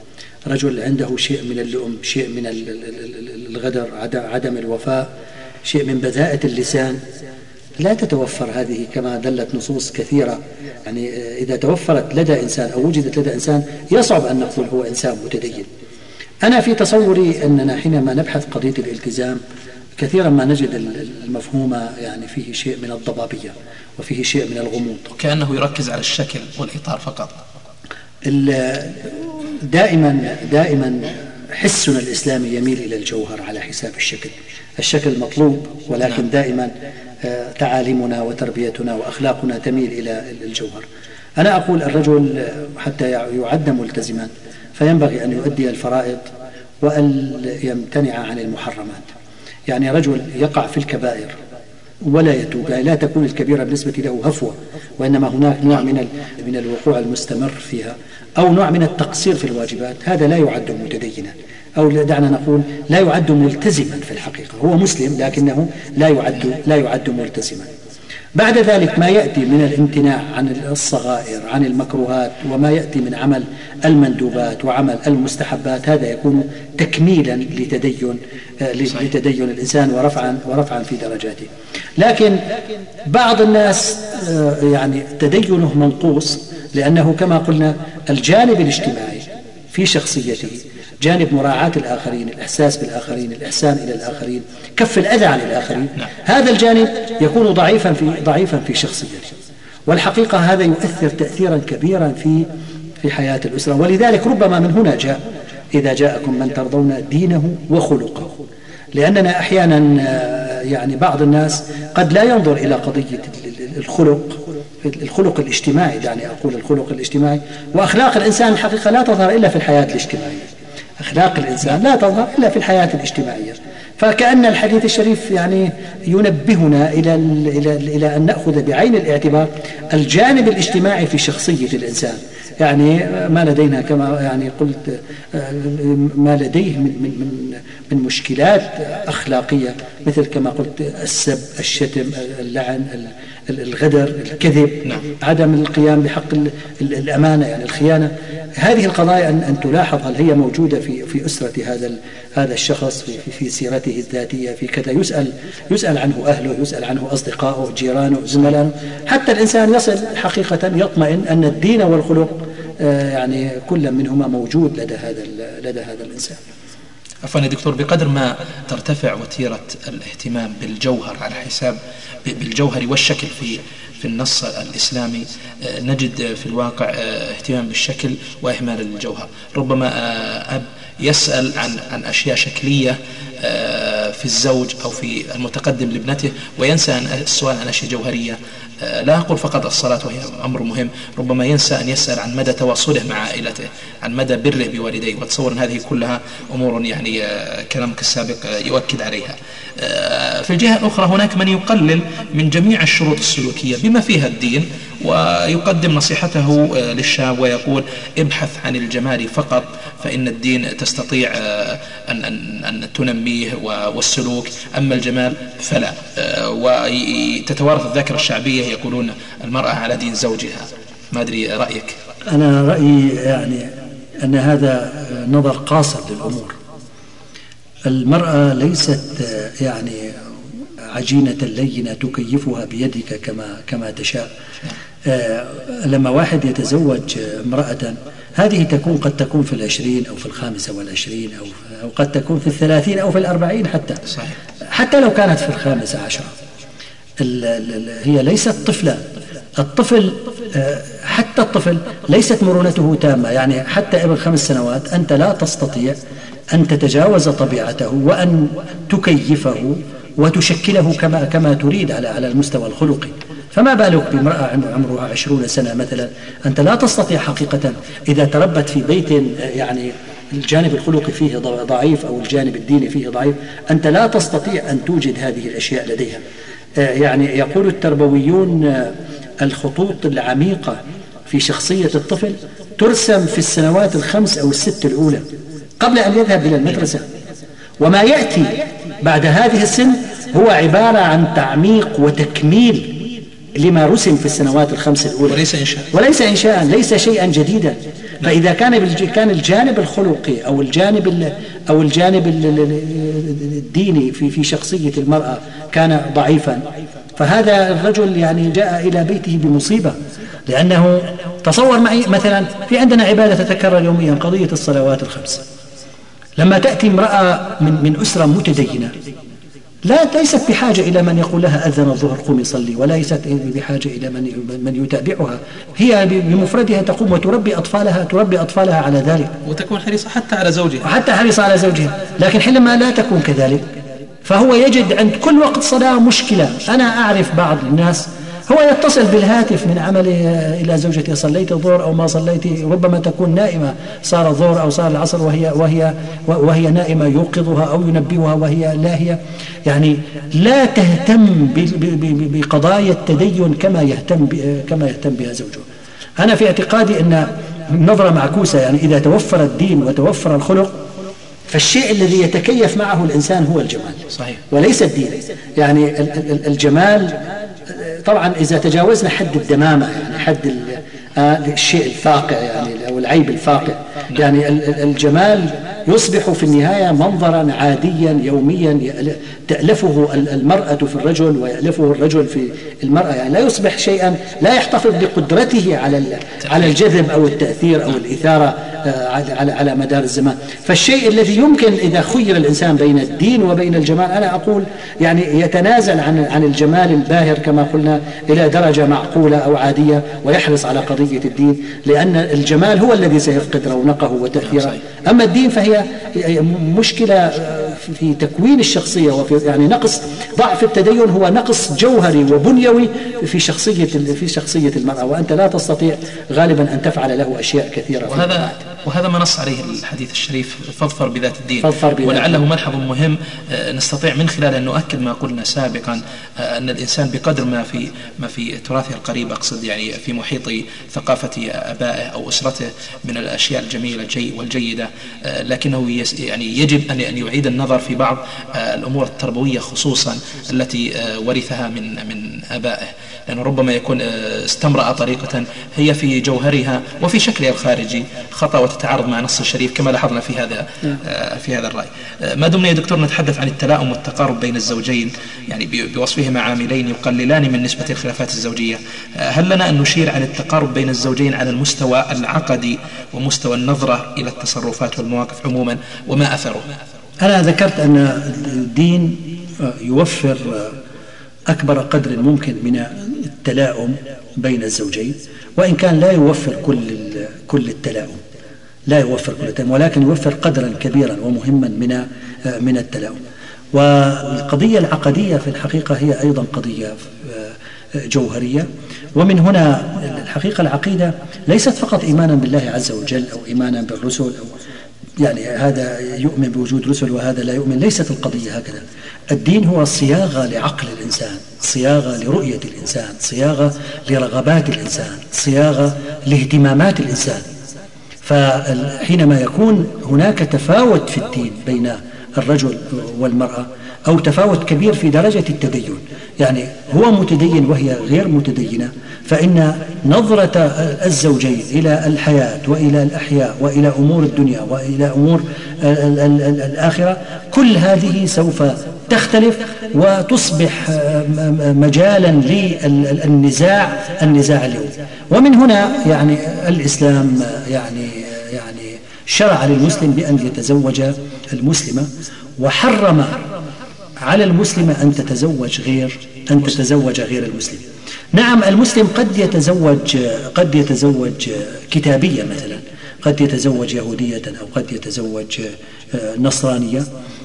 رجل عنده شيء من اللؤم، شيء من الغدر، عدم الوفاء، شيء من بذاءة اللسان، لا تتوفر هذه كما دلت نصوص كثيرة. يعني إذا توفرت لدى إنسان أو وجدت لدى إنسان يصعب أن نقول هو إنسان متدين. أنا في تصوري أننا حينما نبحث قضية الالتزام كثيرا ما نجد المفهوم يعني فيه شيء من الضبابية وفيه شيء من الغموض، وكأنه يركز على الشكل والإطار فقط. دائما دائما حسنا الإسلامي يميل إلى الجوهر على حساب الشكل. الشكل مطلوب، ولكن دائما تعاليمنا وتربيتنا وأخلاقنا تميل إلى الجوهر. أنا أقول الرجل حتى يعد ملتزما فينبغي أن يؤدي الفرائض وأن يمتنع عن المحرمات. يعني رجل يقع في الكبائر ولا يتوب، يعني لا تكون الكبيرة بالنسبة له هفوة، وإنما هناك نوع من من الوقوع المستمر فيها أو نوع من التقصير في الواجبات، هذا لا يعد متدينا، أو دعنا نقول لا يعد ملتزما في الحقيقة. هو مسلم لكنه لا يعد لا يعد ملتزما. بعد ذلك ما يأتي من الامتناع عن الصغائر، عن المكروهات، وما يأتي من عمل المندوبات وعمل المستحبات، هذا يكون تكميلا لتدين لتدين الإنسان ورفعا ورفعا في درجاته. لكن بعض الناس يعني تدينه منقوص، لأنه كما قلنا الجانب الاجتماعي في شخصيته، جانب مراعاة الآخرين، الإحساس بالآخرين، الإحسان إلى الآخرين، كف الأذى عن الآخرين، هذا الجانب يكون ضعيفا في ضعيفا في شخصيته. والحقيقة هذا يؤثر تأثيرا كبيرا في في حياة الأسرة. ولذلك ربما من هنا جاء إذا جاءكم من ترضون دينه وخلقه، لأننا أحيانا يعني بعض الناس قد لا ينظر إلى قضية الخلق الخلق الاجتماعي، يعني أقول الخلق الاجتماعي، وأخلاق الإنسان الحقيقة لا تظهر إلا في الحياة الاجتماعية. أخلاق الإنسان لا تظهر إلا في الحياة الاجتماعية. فكأن الحديث الشريف يعني ينبهنا إلى إلى إلى أن نأخذ بعين الاعتبار الجانب الاجتماعي في شخصية الإنسان. يعني ما لدينا كما يعني قلت ما لديه من من من مشكلات أخلاقية، مثل كما قلت السب، الشتم، اللعن، الغدر، الكذب، عدم القيام بحق الأمانة يعني الخيانة. هذه القضايا أن أن تلاحظ هل هي موجودة في في أسرة هذا هذا الشخص، في في سيرته الذاتية، في كذا. يسأل يسأل عنه أهله، يسأل عنه أصدقائه، جيرانه، زملائه، حتى الإنسان يصل حقيقة يطمئن أن الدين والخلق يعني كل منهما موجود لدى هذا لدى هذا الإنسان. عفوا يا دكتور، بقدر ما ترتفع وتيرة الاهتمام بالجوهر على حساب بالجوهر والشكل في في النص الإسلامي، نجد في الواقع اهتمام بالشكل وإهمال الجوهر. ربما أب يسأل عن عن أشياء شكلية في الزوج أو في المتقدم لابنته، وينسى السؤال عن أشياء جوهرية. لا أقول فقط الصلاة وهي أمر مهم، ربما ينسى أن يسأل عن مدى تواصله مع عائلته، عن مدى بره بوالديه، وتصور أن هذه كلها أمور يعني كلامك السابق يؤكد عليها. في الجهة الأخرى هناك من يقلل من جميع الشروط السلوكية بما فيها الدين، ويقدم نصيحته للشاب ويقول ابحث عن الجمال فقط، فإن الدين تستطيع أن, أن, أن تنميه والسلوك، أما الجمال فلا. وتتوارث الذاكرة الشعبية يقولون المرأة على دين زوجها. ما أدري رأيك؟ أنا رأيي يعني أن هذا نظر قاصر للأمور. المرأة ليست يعني عجينة لينة تكيفها بيدك كما كما تشاء. آه لما واحد يتزوج امرأة، هذه تكون قد تكون في العشرين أو في الخامسة والعشرين أو, أو قد تكون في الثلاثين أو في الأربعين حتى. صحيح. حتى لو كانت في الخامسة عشرة، هي ليست طفلة. الطفل آه حتى الطفل ليست مرونته تامة، يعني حتى ابن خمس سنوات أنت لا تستطيع أن تتجاوز طبيعته وأن تكيفه وتشكله كما كما تريد على على المستوى الخلقي. فما بالك بامرأة عمرها عشرون سنة مثلا، أنت لا تستطيع حقيقة إذا تربت في بيت يعني الجانب الخلقي فيه ضعيف أو الجانب الديني فيه ضعيف، أنت لا تستطيع أن توجد هذه الأشياء لديها. يعني يقول التربويون الخطوط العميقة في شخصية الطفل ترسم في السنوات الخمس أو الست الأولى قبل أن يذهب إلى المدرسة، وما يأتي بعد هذه السن هو عبارة عن تعميق وتكميل لما رسم في السنوات الخمس الأولى، وليس إنشاء وليس إنشاء ليس شيئا جديدا. فإذا كان كان الجانب الخلقي أو الجانب أو الجانب الديني في في شخصية المرأة كان ضعيفا، فهذا الرجل يعني جاء إلى بيته بمصيبة. لأنه تصور معي مثلا في عندنا عبادة تتكرر يوميا، قضية الصلوات الخمس. لما تأتي امرأة من من أسرة متدينة لا ليست بحاجة إلى من يقول لها أذن الظهر قومي صلي، وليست بحاجة إلى من من يتابعها، هي بمفردها تقوم وتربي أطفالها تربي أطفالها على ذلك، وتكون حريصة حتى على زوجها حتى حريصة على زوجها. لكن حينما لا تكون كذلك فهو يجد عند كل وقت صلاة مشكلة. أنا أعرف بعض الناس هو يتصل بالهاتف من عمله إلى زوجته صليت الظهر أو ما صليت، ربما تكون نائمة صار الظهر أو صار العصر وهي وهي وهي نائمة، يوقظها أو ينبهها وهي لاهية. يعني لا تهتم بقضايا التدين كما يهتم كما يهتم بها زوجها. أنا في اعتقادي أن النظرة معكوسة، يعني إذا توفر الدين وتوفر الخلق فالشيء الذي يتكيف معه الإنسان هو الجمال. صحيح. وليس الدين. يعني الجمال طبعا إذا تجاوزنا حد الدمامة، يعني حد الشيء الفاقع يعني أو العيب الفاقع، يعني الجمال يصبح في النهاية منظرا عاديا يوميا تألفه المرأة في الرجل ويألفه الرجل في المرأة، يعني لا يصبح شيئا لا يحتفظ بقدرته على على الجذب أو التأثير أو الإثارة على على مدار الزمان. فالشيء الذي يمكن إذا خير الإنسان بين الدين وبين الجمال، أنا أقول يعني يتنازل عن عن الجمال الباهر كما قلنا إلى درجة معقولة أو عادية ويحرص على قضية الدين، لأن الجمال هو الذي سيفقد رونقه وتأثيره. أما الدين فهي هي مشكلة في تكوين الشخصية، وفي يعني نقص ضعف التدين هو نقص جوهري وبنيوي في شخصية في شخصية المرأة، وأنت لا تستطيع غالبا أن تفعل له أشياء كثيرة. وهذا وهذا ما نص عليه الحديث الشريف، فاظفر بذات الدين. بذات ولعله ملحظ مهم نستطيع من خلاله أن نؤكد ما قلنا سابقا، أن الإنسان بقدر ما في ما في تراثه القريب، أقصد يعني في محيط ثقافة آبائه أو أسرته من الأشياء الجميلة والجيدة، لكنه يعني يجب أن يعيد النظر في بعض الأمور التربوية خصوصا التي ورثها من من آبائه، لأنه ربما يكون استمرأ طريقة هي في جوهرها وفي شكلها الخارجي خطأ وتتعارض مع نص الشريف كما لاحظنا في هذا في هذا الرأي. ما دمنا يا دكتور نتحدث عن التلاؤم والتقارب بين الزوجين، يعني بوصفهما عاملين يقللان من نسبة الخلافات الزوجية، هل لنا أن نشير عن التقارب بين الزوجين على المستوى العقدي ومستوى النظرة إلى التصرفات والمواقف عموما، وما أثره؟ أنا ذكرت أن الدين يوفر أكبر قدر ممكن من التلاؤم بين الزوجين، وإن كان لا يوفر كل كل التلاؤم، لا يوفر كل التلاؤم، ولكن يوفر قدرا كبيرا ومهما من من التلاؤم. والقضية العقدية في الحقيقة هي أيضا قضية جوهرية، ومن هنا الحقيقة العقيدة ليست فقط إيمانا بالله عز وجل أو إيمانا بالرسل، أو يعني هذا يؤمن بوجود رسل وهذا لا يؤمن، ليست القضية هكذا. الدين هو صياغة لعقل الإنسان، صياغة لرؤية الإنسان، صياغة لرغبات الإنسان، صياغة لاهتمامات الإنسان. فحينما يكون هناك تفاوت في الدين بين الرجل والمرأة أو تفاوت كبير في درجة التدين، يعني هو متدين وهي غير متدينة، فإن نظرة الزوجين إلى الحياة وإلى الأحياء وإلى أمور الدنيا وإلى أمور الآخرة كل هذه سوف تختلف وتصبح مجالا للنزاع النزاع اليوم. ومن هنا يعني الإسلام يعني يعني شرع للمسلم بأن يتزوج المسلمة، وحرم على المسلمة أن تتزوج غير أن تتزوج غير المسلم. نعم المسلم قد يتزوج قد يتزوج كتابية مثلا، قد يتزوج يهودية أو قد يتزوج نصرانية،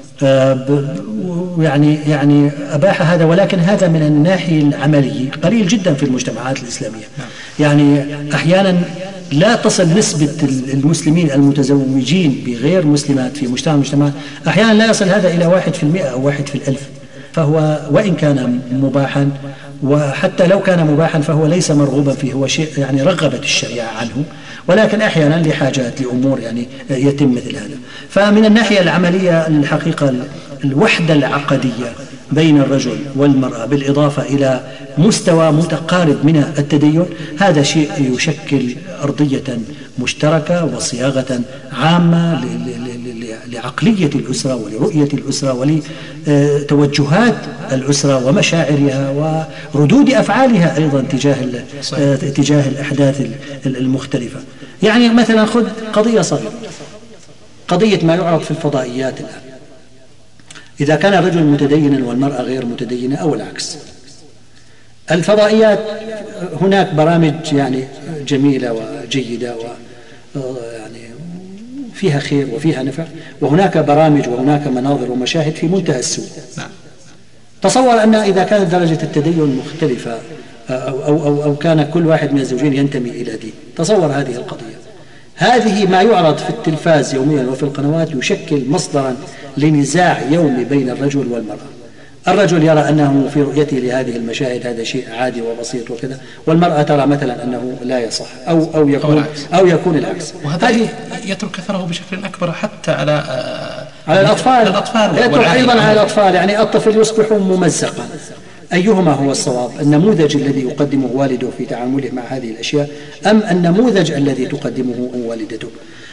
يعني يعني أباح هذا، ولكن هذا من الناحية العملية قليل جدا في المجتمعات الإسلامية. يعني أحيانا لا تصل نسبة المسلمين المتزوجين بغير مسلمات في مجتمع المجتمعات، أحيانا لا يصل هذا إلى واحد في المئة أو واحد في الألف، فهو وإن كان مباحا، وحتى لو كان مباحا فهو ليس مرغوبا فيه، هو شيء يعني رغبت الشريعة عنه، ولكن أحيانا لحاجات لأمور يعني يتم مثل هذا. فمن الناحية العملية الحقيقة الوحدة العقدية بين الرجل والمرأة بالإضافة إلى مستوى متقارب من التدين، هذا شيء يشكل أرضية مشتركة وصياغة عامة لعقلية الأسرة ولرؤية الأسرة ولتوجهات الأسرة ومشاعرها وردود أفعالها أيضا تجاه تجاه الأحداث المختلفة. يعني مثلا خذ قضية صغيرة، قضية ما يعرض في الفضائيات الآن، إذا كان الرجل متدينا والمرأة غير متدينة أو العكس. الفضائيات هناك برامج يعني جميلة وجيدة ويعني فيها خير وفيها نفع، وهناك برامج وهناك مناظر ومشاهد في منتهى السوء. تصور أن إذا كانت درجة التدين مختلفة أو, أو, أو, أو كان كل واحد من الزوجين ينتمي إلى دين، تصور هذه القضية. هذه ما يعرض في التلفاز يوميا وفي القنوات يشكل مصدرا لنزاع يومي بين الرجل والمرأة. الرجل يرى أنه في رؤيته لهذه المشاهد هذا شيء عادي وبسيط وكذا، والمرأة ترى مثلا أنه لا يصح أو أو يكون أو يكون العكس. وهذا يترك أثره بشكل أكبر حتى على على الأطفال, الأطفال يترك أيضا على الأطفال. يعني الطفل يصبح ممزقا. أيهما هو الصواب؟ النموذج الذي يقدمه والده في تعامله مع هذه الأشياء أم النموذج الذي تقدمه والدته؟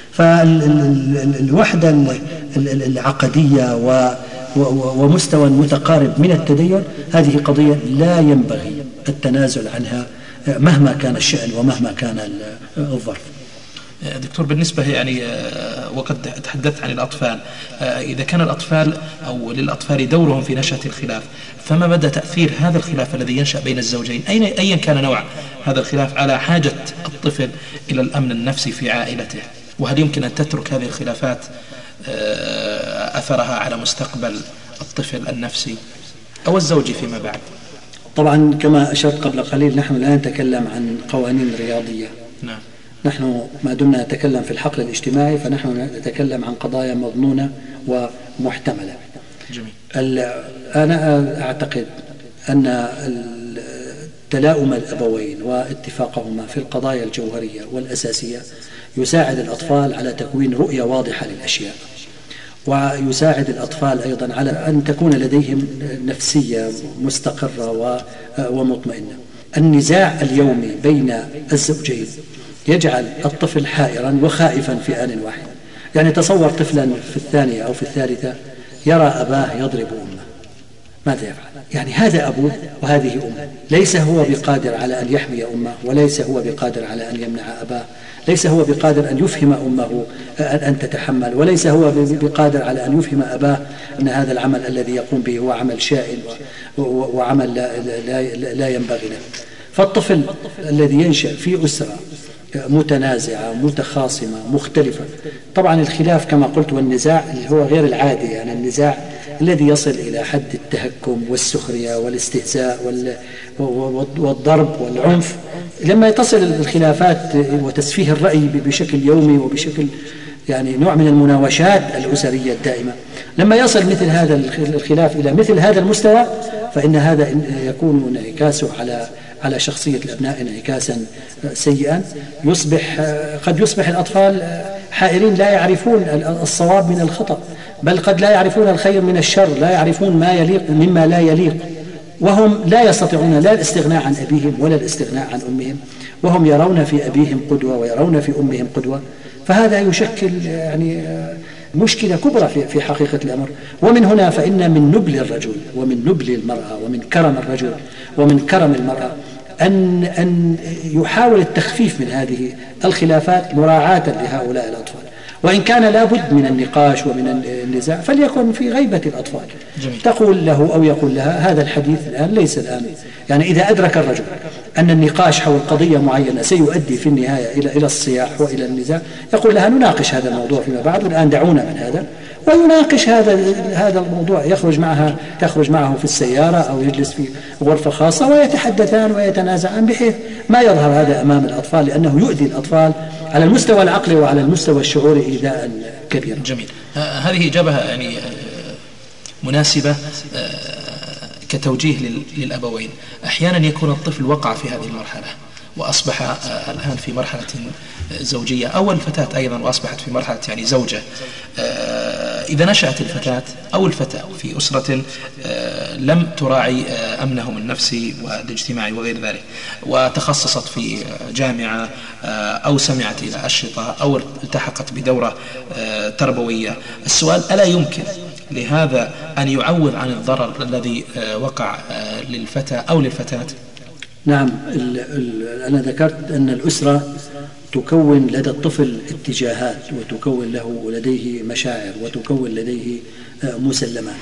فالوحدة العقدية ومستوى متقارب من التدين هذه قضية لا ينبغي التنازل عنها مهما كان الشأن ومهما كان الظرف. دكتور بالنسبة يعني وقد تحدثت عن الأطفال، إذا كان الأطفال أو للأطفال دورهم في نشأة الخلاف، فما مدى تأثير هذا الخلاف الذي ينشأ بين الزوجين أين أيا كان نوع هذا الخلاف على حاجة الطفل إلى الأمن النفسي في عائلته؟ وهل يمكن أن تترك هذه الخلافات أثرها على مستقبل الطفل النفسي أو الزوجي فيما بعد؟ طبعا كما أشرت قبل قليل نحن لا نتكلم عن قوانين رياضية. نعم. نحن ما دمنا نتكلم في الحقل الاجتماعي فنحن نتكلم عن قضايا مضمونة ومحتملة. جميل. أنا أعتقد أن تلاؤم الأبوين واتفاقهما في القضايا الجوهرية والأساسية يساعد الأطفال على تكوين رؤية واضحة للأشياء، ويساعد الأطفال أيضا على أن تكون لديهم نفسية مستقرة ومطمئنة. النزاع اليومي بين الزوجين يجعل الطفل حائرا وخائفا في آن واحد. يعني تصور طفلا في الثانية أو في الثالثة يرى أباه يضرب أمه، ماذا يفعل؟ يعني هذا أبوه وهذه أمه، ليس هو بقادر على أن يحمي أمه، وليس هو بقادر على أن يمنع أباه، ليس هو بقادر أن يفهم أمه أن تتحمل، وليس هو بقادر على أن يفهم أباه أن هذا العمل الذي يقوم به هو عمل شائن وعمل لا, لا, لا ينبغي له. فالطفل الذي ينشأ في أسرة متنازعة متخاصمة مختلفة، طبعا الخلاف كما قلت والنزاع اللي هو غير العادي، يعني النزاع الذي يصل إلى حد التهكم والسخرية والاستهزاء والضرب والعنف، لما تصل الخلافات وتسفيه الرأي بشكل يومي وبشكل يعني نوع من المناوشات الأسرية الدائمة، لما يصل مثل هذا الخلاف إلى مثل هذا المستوى فإن هذا يكون انعكاسه على على شخصية الأبناء انعكاسا سيئا، يصبح قد يصبح الأطفال حائرين لا يعرفون الصواب من الخطأ، بل قد لا يعرفون الخير من الشر، لا يعرفون ما يليق مما لا يليق، وهم لا يستطيعون لا الاستغناء عن أبيهم ولا الاستغناء عن أمهم، وهم يرون في أبيهم قدوة ويرون في أمهم قدوة. فهذا يشكل يعني مشكلة كبرى في حقيقة الأمر. ومن هنا فإن من نبل الرجل ومن نبل المرأة ومن كرم الرجل ومن كرم المرأة أن أن يحاول التخفيف من هذه الخلافات مراعاة لهؤلاء الأطفال، وإن كان لابد من النقاش ومن النزاع فليكن في غيبة الأطفال. جميل. تقول له أو يقول لها هذا الحديث الآن ليس الآن، يعني إذا أدرك الرجل أن النقاش حول قضية معينة سيؤدي في النهاية إلى إلى الصياح وإلى النزاع، يقول لها نناقش هذا الموضوع فيما بعد، والآن دعونا من هذا، ويناقش هذا هذا الموضوع، يخرج معها تخرج معه في السيارة أو يجلس في غرفة خاصة ويتحدثان ويتنازعان بحيث ما يظهر هذا أمام الأطفال، لأنه يؤذي الأطفال على المستوى العقلي وعلى المستوى الشعوري إيذاء كبيرا. جميل. هذه إجابة يعني مناسبة كتوجيه للأبوين. أحيانا يكون الطفل وقع في هذه المرحلة وأصبح الآن في مرحلة زوجية أو الفتاة أيضا وأصبحت في مرحلة يعني زوجة. إذا نشأت الفتاة أو الفتاة في أسرة لم تراعي أمنهم النفسي والاجتماعي وغير ذلك، وتخصصت في جامعة أو سمعت إلى أشرطة أو التحقت بدورة تربوية، السؤال ألا يمكن لهذا أن يعوض عن الضرر الذي وقع للفتى أو للفتاة؟ نعم. ال ال أنا ذكرت أن الأسرة تكون لدى الطفل اتجاهات وتكون له لديه مشاعر وتكون لديه مسلمات،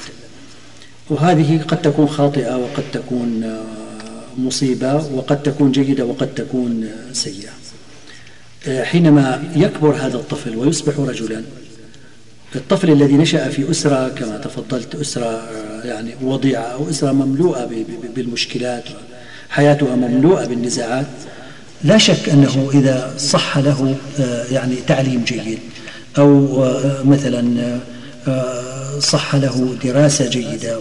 وهذه قد تكون خاطئة وقد تكون مصيبة وقد تكون جيدة وقد تكون سيئة. حينما يكبر هذا الطفل ويصبح رجلا، الطفل الذي نشأ في أسرة كما تفضلت أسرة يعني وضيعة أو أسرة مملوءة بالمشكلات، حياتها مملوءة بالنزاعات، لا شك أنه إذا صح له يعني تعليم جيد أو مثلا صح له دراسة جيدة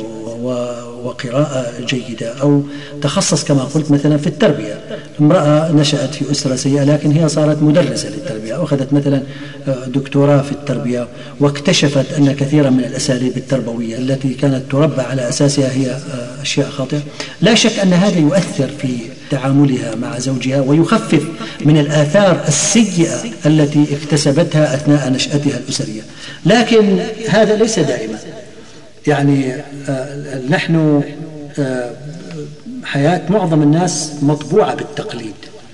وقراءة جيدة أو تخصص كما قلت مثلا في التربية، امرأة نشأت في أسرة سيئة لكن هي صارت مدرسة للتربية، أخذت مثلا دكتوراه في التربية واكتشفت أن كثيرا من الأساليب التربوية التي كانت تربى على أساسها هي أشياء خاطئة، لا شك أن هذا يؤثر في تعاملها مع زوجها ويخفف من الآثار السيئة التي اكتسبتها أثناء نشأتها الأسرية. لكن هذا ليس دائما، يعني آه نحن آه حياة معظم الناس مطبوعة بالتقليد،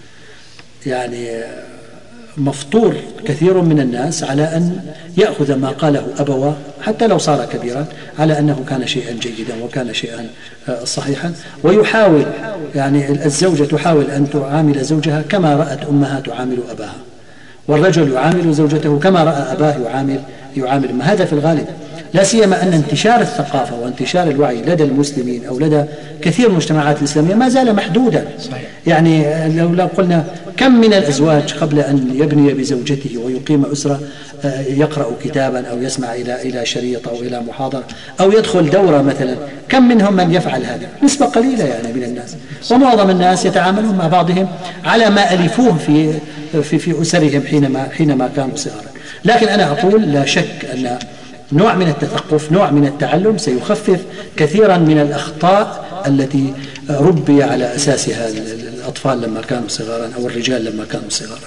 يعني مفطور كثير من الناس على أن يأخذ ما قاله أبواه حتى لو صار كبيرا على أنه كان شيئا جيدا وكان شيئا صحيحا، ويحاول يعني الزوجة تحاول أن تعامل زوجها كما رأت أمها تعامل أباها، والرجل يعامل زوجته كما رأى أباه يعامل يعامل أمه. هذا في الغالب، لا سيما أن انتشار الثقافة وانتشار الوعي لدى المسلمين أو لدى كثير من المجتمعات الإسلامية ما زال محدودا. صحيح. يعني لو, لو قلنا كم من الأزواج قبل أن يبني بزوجته ويقيم أسرة يقرأ كتابا أو يسمع إلى إلى شريط أو إلى محاضرة أو يدخل دورة مثلا، كم منهم من يفعل هذا؟ نسبة قليلة يعني من الناس، ومعظم الناس يتعاملون مع بعضهم على ما ألفوه في في في أسرهم حينما حينما كانوا صغارا. لكن أنا أقول لا شك أن نوع من التثقف، نوع من التعلم سيخفف كثيرا من الأخطاء التي ربي على أساسها الأطفال لما كانوا صغارا أو الرجال لما كانوا صغارا.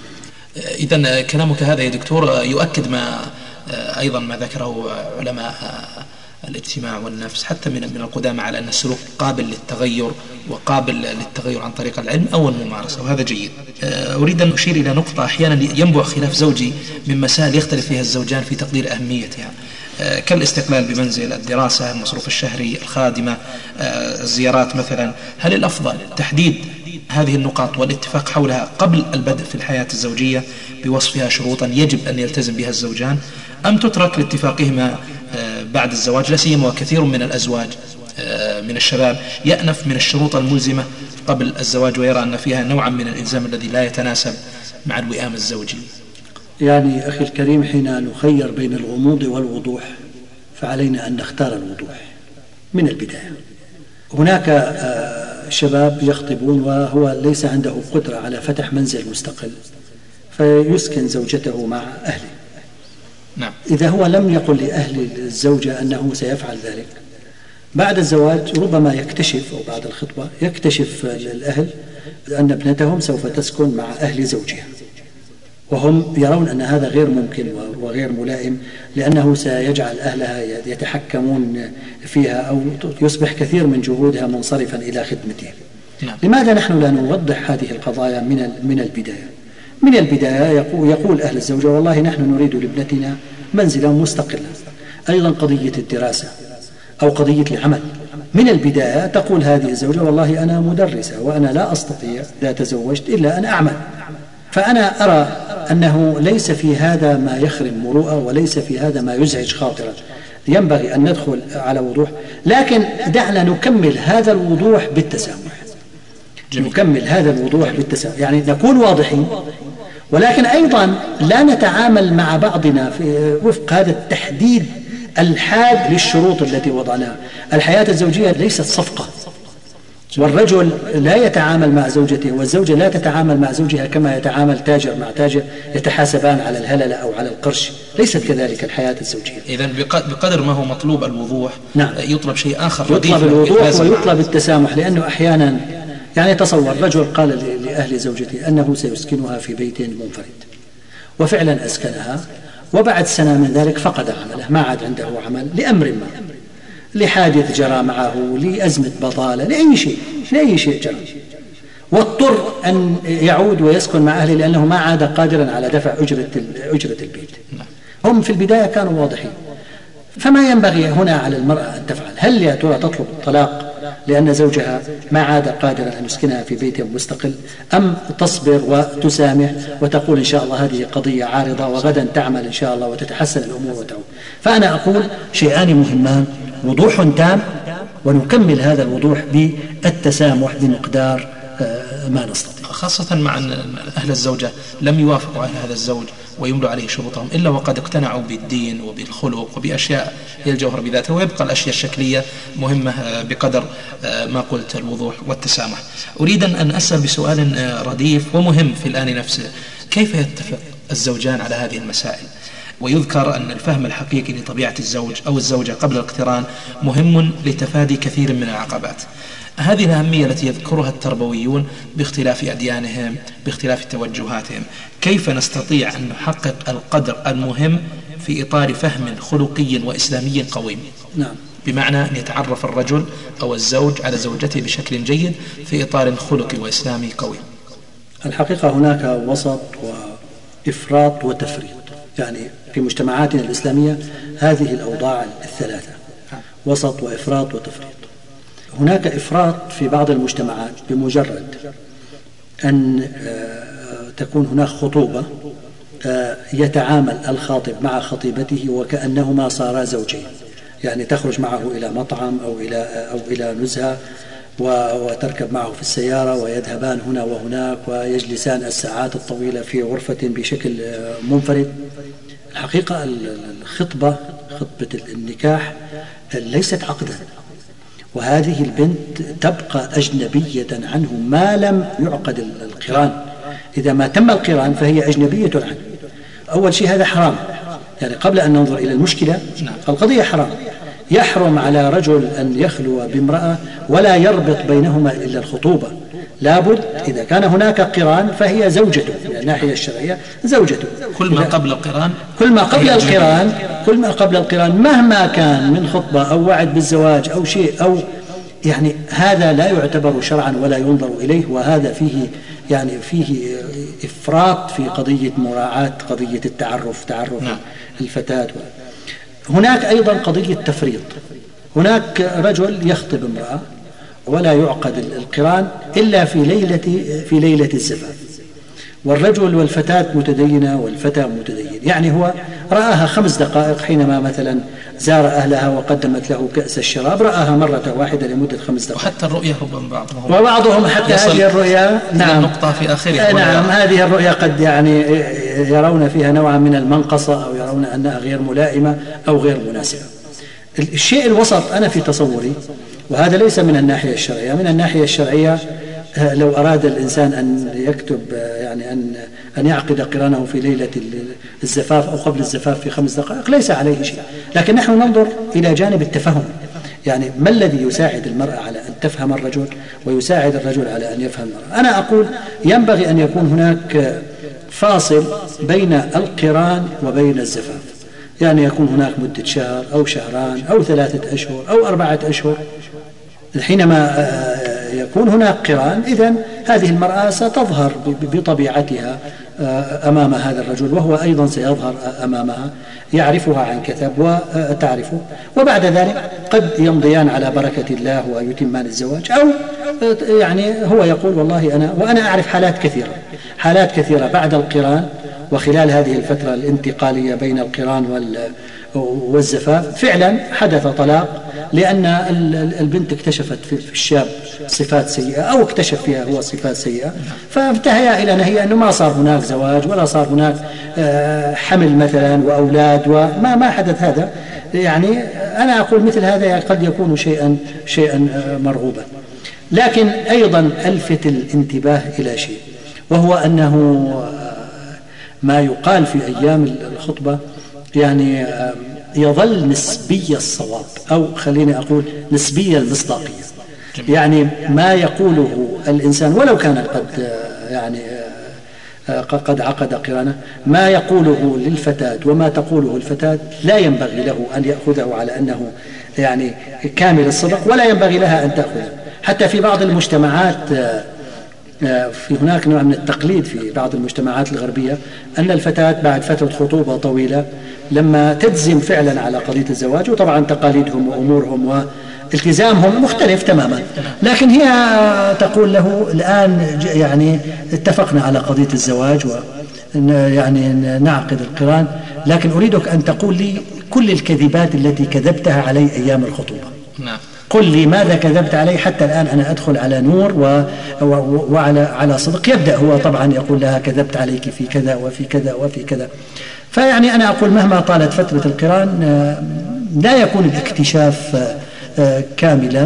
إذن كلامك هذا يا دكتور يؤكد ما أيضا ما ذكره علماء الاجتماع والنفس حتى من من القدامى على أن السلوك قابل للتغير وقابل للتغير عن طريق العلم أو الممارسة، وهذا جيد. أريد أن أشير إلى نقطة أحيانا ينبع خلاف زوجي من مسائل يختلف فيها الزوجان في تقدير أهميتها، كالاستقلال بمنزل، الدراسة، المصروف الشهري، الخادمة، الزيارات مثلا. هل الأفضل تحديد هذه النقاط والاتفاق حولها قبل البدء في الحياة الزوجية بوصفها شروطا يجب أن يلتزم بها الزوجان، أم تترك لاتفاقهما بعد الزواج؟ لا سيما وكثير من الأزواج من الشباب يأنف من الشروط الملزمة قبل الزواج ويرى أن فيها نوعا من الإلزام الذي لا يتناسب مع الوئام الزوجي. يعني أخي الكريم، حين نخير بين الغموض والوضوح فعلينا أن نختار الوضوح من البداية. هناك شباب يخطبون وهو ليس عنده قدرة على فتح منزل مستقل فيسكن زوجته مع أهله. نعم. إذا هو لم يقل لأهل الزوجة أنه سيفعل ذلك، بعد الزواج ربما يكتشف أو بعد الخطبة يكتشف الأهل أن ابنتهم سوف تسكن مع أهل زوجها، وهم يرون أن هذا غير ممكن وغير ملائم، لأنه سيجعل أهلها يتحكمون فيها أو يصبح كثير من جهودها منصرفا إلى خدمتهم. نعم. لماذا نحن لا نوضح هذه القضايا من من البداية؟ من البداية يقول, يقول أهل الزوجة والله نحن نريد لابنتنا منزلا مستقلا. أيضا قضية الدراسة أو قضية العمل، من البداية تقول هذه الزوجة والله أنا مدرسة وأنا لا أستطيع إذا تزوجت إلا أن أعمل. فأنا أرى أنه ليس في هذا ما يخرم مروءة وليس في هذا ما يزعج خاطرا، ينبغي أن ندخل على وضوح، لكن دعنا نكمل هذا الوضوح بالتسامح. جميل. نكمل هذا الوضوح بالتسامح، يعني نكون واضحين ولكن أيضا لا نتعامل مع بعضنا في وفق هذا التحديد الحاد للشروط التي وضعناها. الحياة الزوجية ليست صفقة، والرجل لا يتعامل مع زوجته والزوجة لا تتعامل مع زوجها كما يتعامل تاجر مع تاجر يتحاسبان على الهللة أو على القرش. ليست كذلك الحياة الزوجية. إذن بقدر ما هو مطلوب الوضوح، نعم، يطلب شيء آخر، يطلب الوضوح ويطلب التسامح. لأنه أحيانا يعني تصور رجل قال لأهل زوجته أنه سيسكنها في بيت منفرد، وفعلا أسكنها، وبعد سنة من ذلك فقد عمله، ما عاد عنده عمل لأمر ما، لحادث جرى معه، لأزمة بطالة، لأي شيء لأي شيء جرى، واضطر أن يعود ويسكن مع أهله لأنه ما عاد قادرا على دفع أجرة أجرة البيت. هم في البداية كانوا واضحين. فما ينبغي هنا على المرأة أن تفعل؟ هل يا ترى تطلب الطلاق لأن زوجها ما عاد قادرا أن يسكنها في بيت مستقل، أم تصبر وتسامح وتقول إن شاء الله هذه قضية عارضة وغدا تعمل إن شاء الله وتتحسن الأمور وتعود؟ فأنا أقول شيئان مهمان: وضوح تام، ونكمل هذا الوضوح بالتسامح بمقدار ما نستطيع، خاصة مع أن أهل الزوجة لم يوافقوا على هذا الزوج ويملوا عليه شروطهم إلا وقد اقتنعوا بالدين وبالخلق وبأشياء هي الجوهر بذاته، ويبقى الأشياء الشكلية مهمة بقدر ما قلت الوضوح والتسامح. أريد أن أسأل بسؤال رديف ومهم في الآن نفسه: كيف يتفق الزوجان على هذه المسائل؟ ويذكر أن الفهم الحقيقي لطبيعة الزوج أو الزوجة قبل الاقتران مهم لتفادي كثير من العقبات. هذه الأهمية التي يذكرها التربويون باختلاف أديانهم، باختلاف توجهاتهم، كيف نستطيع أن نحقق القدر المهم في إطار فهم خلقي وإسلامي قويم؟ نعم. بمعنى أن يتعرف الرجل أو الزوج على زوجته بشكل جيد في إطار خلقي وإسلامي قويم. الحقيقة هناك وسط وإفراط وتفريط، يعني في مجتمعاتنا الإسلامية هذه الأوضاع الثلاثة: وسط وإفراط وتفريط. هناك إفراط في بعض المجتمعات بمجرد أن تكون هناك خطوبة يتعامل الخاطب مع خطيبته وكأنهما صارا زوجين، يعني تخرج معه إلى مطعم أو إلى أو إلى نزهة وتركب معه في السيارة ويذهبان هنا وهناك ويجلسان الساعات الطويلة في غرفة بشكل منفرد. الحقيقة الخطبة خطبة النكاح ليست عقدا، وهذه البنت تبقى أجنبية عنه ما لم يعقد القران. إذا ما تم القران فهي أجنبية عنه. أول شيء هذا حرام، يعني قبل أن ننظر إلى المشكلة القضية حرام. يحرم على رجل أن يخلو بامرأة ولا يربط بينهما إلا الخطوبة. لابد إذا كان هناك قران فهي زوجته من الناحية الشرعية، زوجته. كل ما قبل القران كل ما قبل القران كل ما قبل القران مهما كان من خطبة أو وعد بالزواج أو شيء، أو يعني هذا لا يعتبر شرعا ولا ينظر إليه، وهذا فيه يعني فيه إفراط في قضية مراعاة قضية التعرف تعرف نعم. الفتاة. هناك أيضا قضية تفريط. هناك رجل يخطب امرأة ولا يعقد القران إلا في ليلة في ليلة الزفاف، والرجل والفتاة متدينة والفتى متدين، يعني هو رآها خمس دقائق حينما مثلا زار أهلها وقدمت له كأس الشراب، رآها مرة واحدة لمدة خمس دقائق. وحتى الرؤية ربما بعضهم وبعضهم حتى هذه الرؤية نعم نقطة في آخرها نعم هذه الرؤية قد يعني يرون فيها نوعا من المنقصة أو يرون أنها غير ملائمة أو غير مناسبة. الشيء الوسط أنا في تصوري، وهذا ليس من الناحية الشرعية. من الناحية الشرعية لو أراد الإنسان أن يكتب يعني أن أن يعقد قرانه في ليلة الزفاف أو قبل الزفاف في خمس دقائق ليس عليه شيء، لكن نحن ننظر إلى جانب التفهم. يعني ما الذي يساعد المرأة على أن تفهم الرجل ويساعد الرجل على أن يفهم المرأة؟ أنا أقول ينبغي أن يكون هناك فاصل بين القران وبين الزفاف، يعني يكون هناك مدة شهر أو شهران أو ثلاثة أشهر أو أربعة أشهر. حينما يكون هناك قران إذن هذه المرأة ستظهر بطبيعتها أمام هذا الرجل، وهو أيضا سيظهر أمامها، يعرفها عن كثب وتعرفه، وبعد ذلك قد يمضيان على بركة الله ويتمان الزواج. أو يعني هو يقول والله أنا وأنا أعرف حالات كثيرة حالات كثيرة بعد القران وخلال هذه الفترة الانتقالية بين القران والزفاف فعلا حدث طلاق، لأن البنت اكتشفت في الشاب صفات سيئة أو اكتشف فيها هو صفات سيئة، فانتهيا إلى نهي أنه ما صار هناك زواج ولا صار هناك حمل مثلا وأولاد وما ما حدث هذا. يعني أنا أقول مثل هذا قد يكون شيئا شيئا مرغوبا. لكن أيضا ألفت الانتباه إلى شيء، وهو أنه ما يقال في أيام الخطبة يعني يظل نسبي الصواب، أو خليني أقول نسبي المصداقية. يعني ما يقوله الإنسان ولو كان قد يعني قد عقد قرانه، ما يقوله للفتاة وما تقوله الفتاة لا ينبغي له أن يأخذه على أنه يعني كامل الصدق، ولا ينبغي لها أن تأخذه. حتى في بعض المجتمعات في هناك نوع من التقليد في بعض المجتمعات الغربية أن الفتاة بعد فترة خطوبة طويلة لما تجزم فعلا على قضية الزواج، وطبعا تقاليدهم وأمورهم والتزامهم مختلف تماما، لكن هي تقول له الآن يعني اتفقنا على قضية الزواج ويعني نعقد القران، لكن أريدك أن تقول لي كل الكذبات التي كذبتها علي أيام الخطوبة. نعم. قل لي ماذا كذبت علي حتى الآن أنا أدخل على نور و... و... وعلى على صدق. يبدأ هو طبعا يقول لها كذبت عليك في كذا وفي كذا وفي كذا. فيعني أنا أقول مهما طالت فترة القران لا يكون الاكتشاف كاملا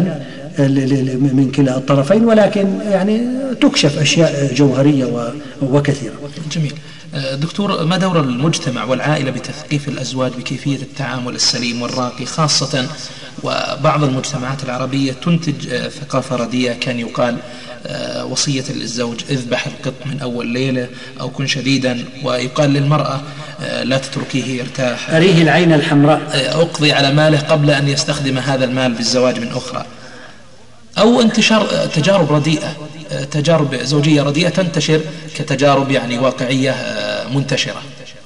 من كلا الطرفين، ولكن يعني تكشف أشياء جوهرية وكثيرة. جميل. دكتور، ما دور المجتمع والعائلة بتثقيف الأزواج بكيفية التعامل السليم والراقي، خاصة وبعض المجتمعات العربية تنتج ثقافة رديئة؟ كان يقال وصية للزوج اذبح القط من أول ليلة أو كن شديدا، ويقال للمرأة لا تتركيه يرتاح، أريه العين الحمراء، أقضي على ماله قبل أن يستخدم هذا المال بالزواج من أخرى، أو انتشار تجارب رديئة، تجارب زوجية رديئة تنتشر كتجارب يعني واقعية منتشرة.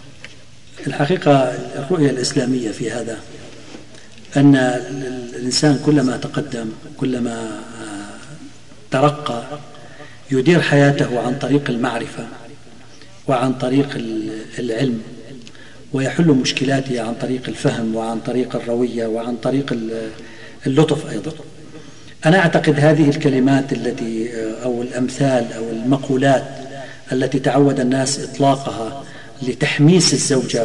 الحقيقة الرؤية الإسلامية في هذا أن الإنسان كلما تقدم كلما ترقى يدير حياته عن طريق المعرفة وعن طريق العلم، ويحل مشكلاتها عن طريق الفهم وعن طريق الروية وعن طريق اللطف أيضا. أنا أعتقد هذه الكلمات التي أو الأمثال أو المقولات التي تعود الناس إطلاقها لتحميس الزوجة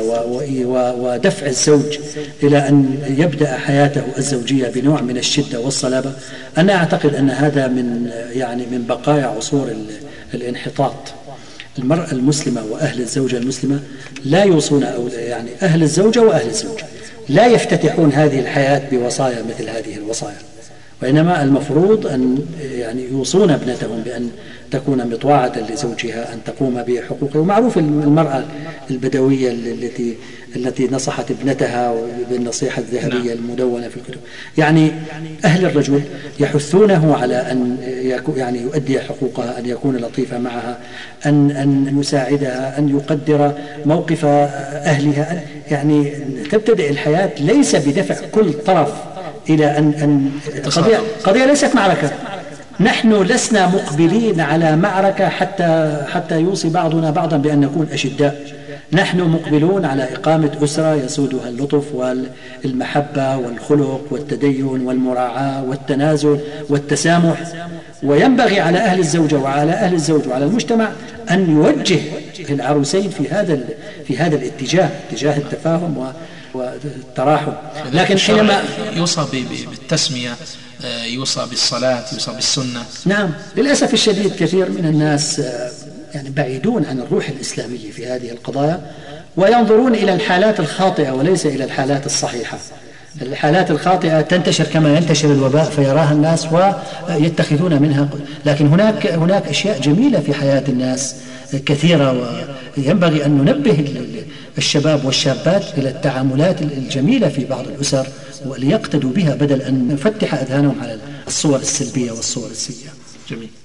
ودفع الزوج إلى أن يبدأ حياته الزوجية بنوع من الشدة والصلابة، أنا أعتقد أن هذا من يعني من بقايا عصور الانحطاط. المرأة المسلمة وأهل الزوجة المسلمة لا يوصون، أو يعني أهل الزوجة وأهل الزوج لا يفتتحون هذه الحياة بوصايا مثل هذه الوصايا، وإنما المفروض أن يعني يوصون ابنتهم بأن تكون مطواعة لزوجها، أن تقوم بحقوقه. ومعروف المرأة البدوية التي التي نصحت ابنتها بالنصيحة الذهبية المدونة في الكتب. يعني أهل الرجل يحثونه على أن يعني يؤدي حقوقها، أن يكون لطيفا معها، أن أن يساعدها، أن يقدر موقف أهلها. يعني تبتدئ الحياة ليس بدفع كل طرف إلى أن أن قضية, قضية ليست معركة. نحن لسنا مقبلين على معركة حتى حتى يوصي بعضنا بعضا بأن نكون أشداء. نحن مقبلون على إقامة أسرة يسودها اللطف والمحبة والخلق والتدين والمراعاة والتنازل والتسامح. وينبغي على أهل الزوجة وعلى أهل الزوج وعلى المجتمع أن يوجه العروسين في هذا في هذا الاتجاه، اتجاه التفاهم والتراحم. لكن حينما يوصى بالتسمية، يوصى بالصلاة، يوصى بالسنة. نعم، للأسف الشديد كثير من الناس يعني بعيدون عن الروح الإسلامية في هذه القضايا، وينظرون إلى الحالات الخاطئة وليس إلى الحالات الصحيحة. الحالات الخاطئة تنتشر كما ينتشر الوباء فيراها الناس ويتخذون منها، لكن هناك هناك أشياء جميلة في حياة الناس كثيرة، وينبغي أن ننبه الشباب والشابات إلى التعاملات الجميلة في بعض الأسر وليقتدوا بها بدل أن نفتح أذهانهم على الصور السلبية والصور السيئة. جميل.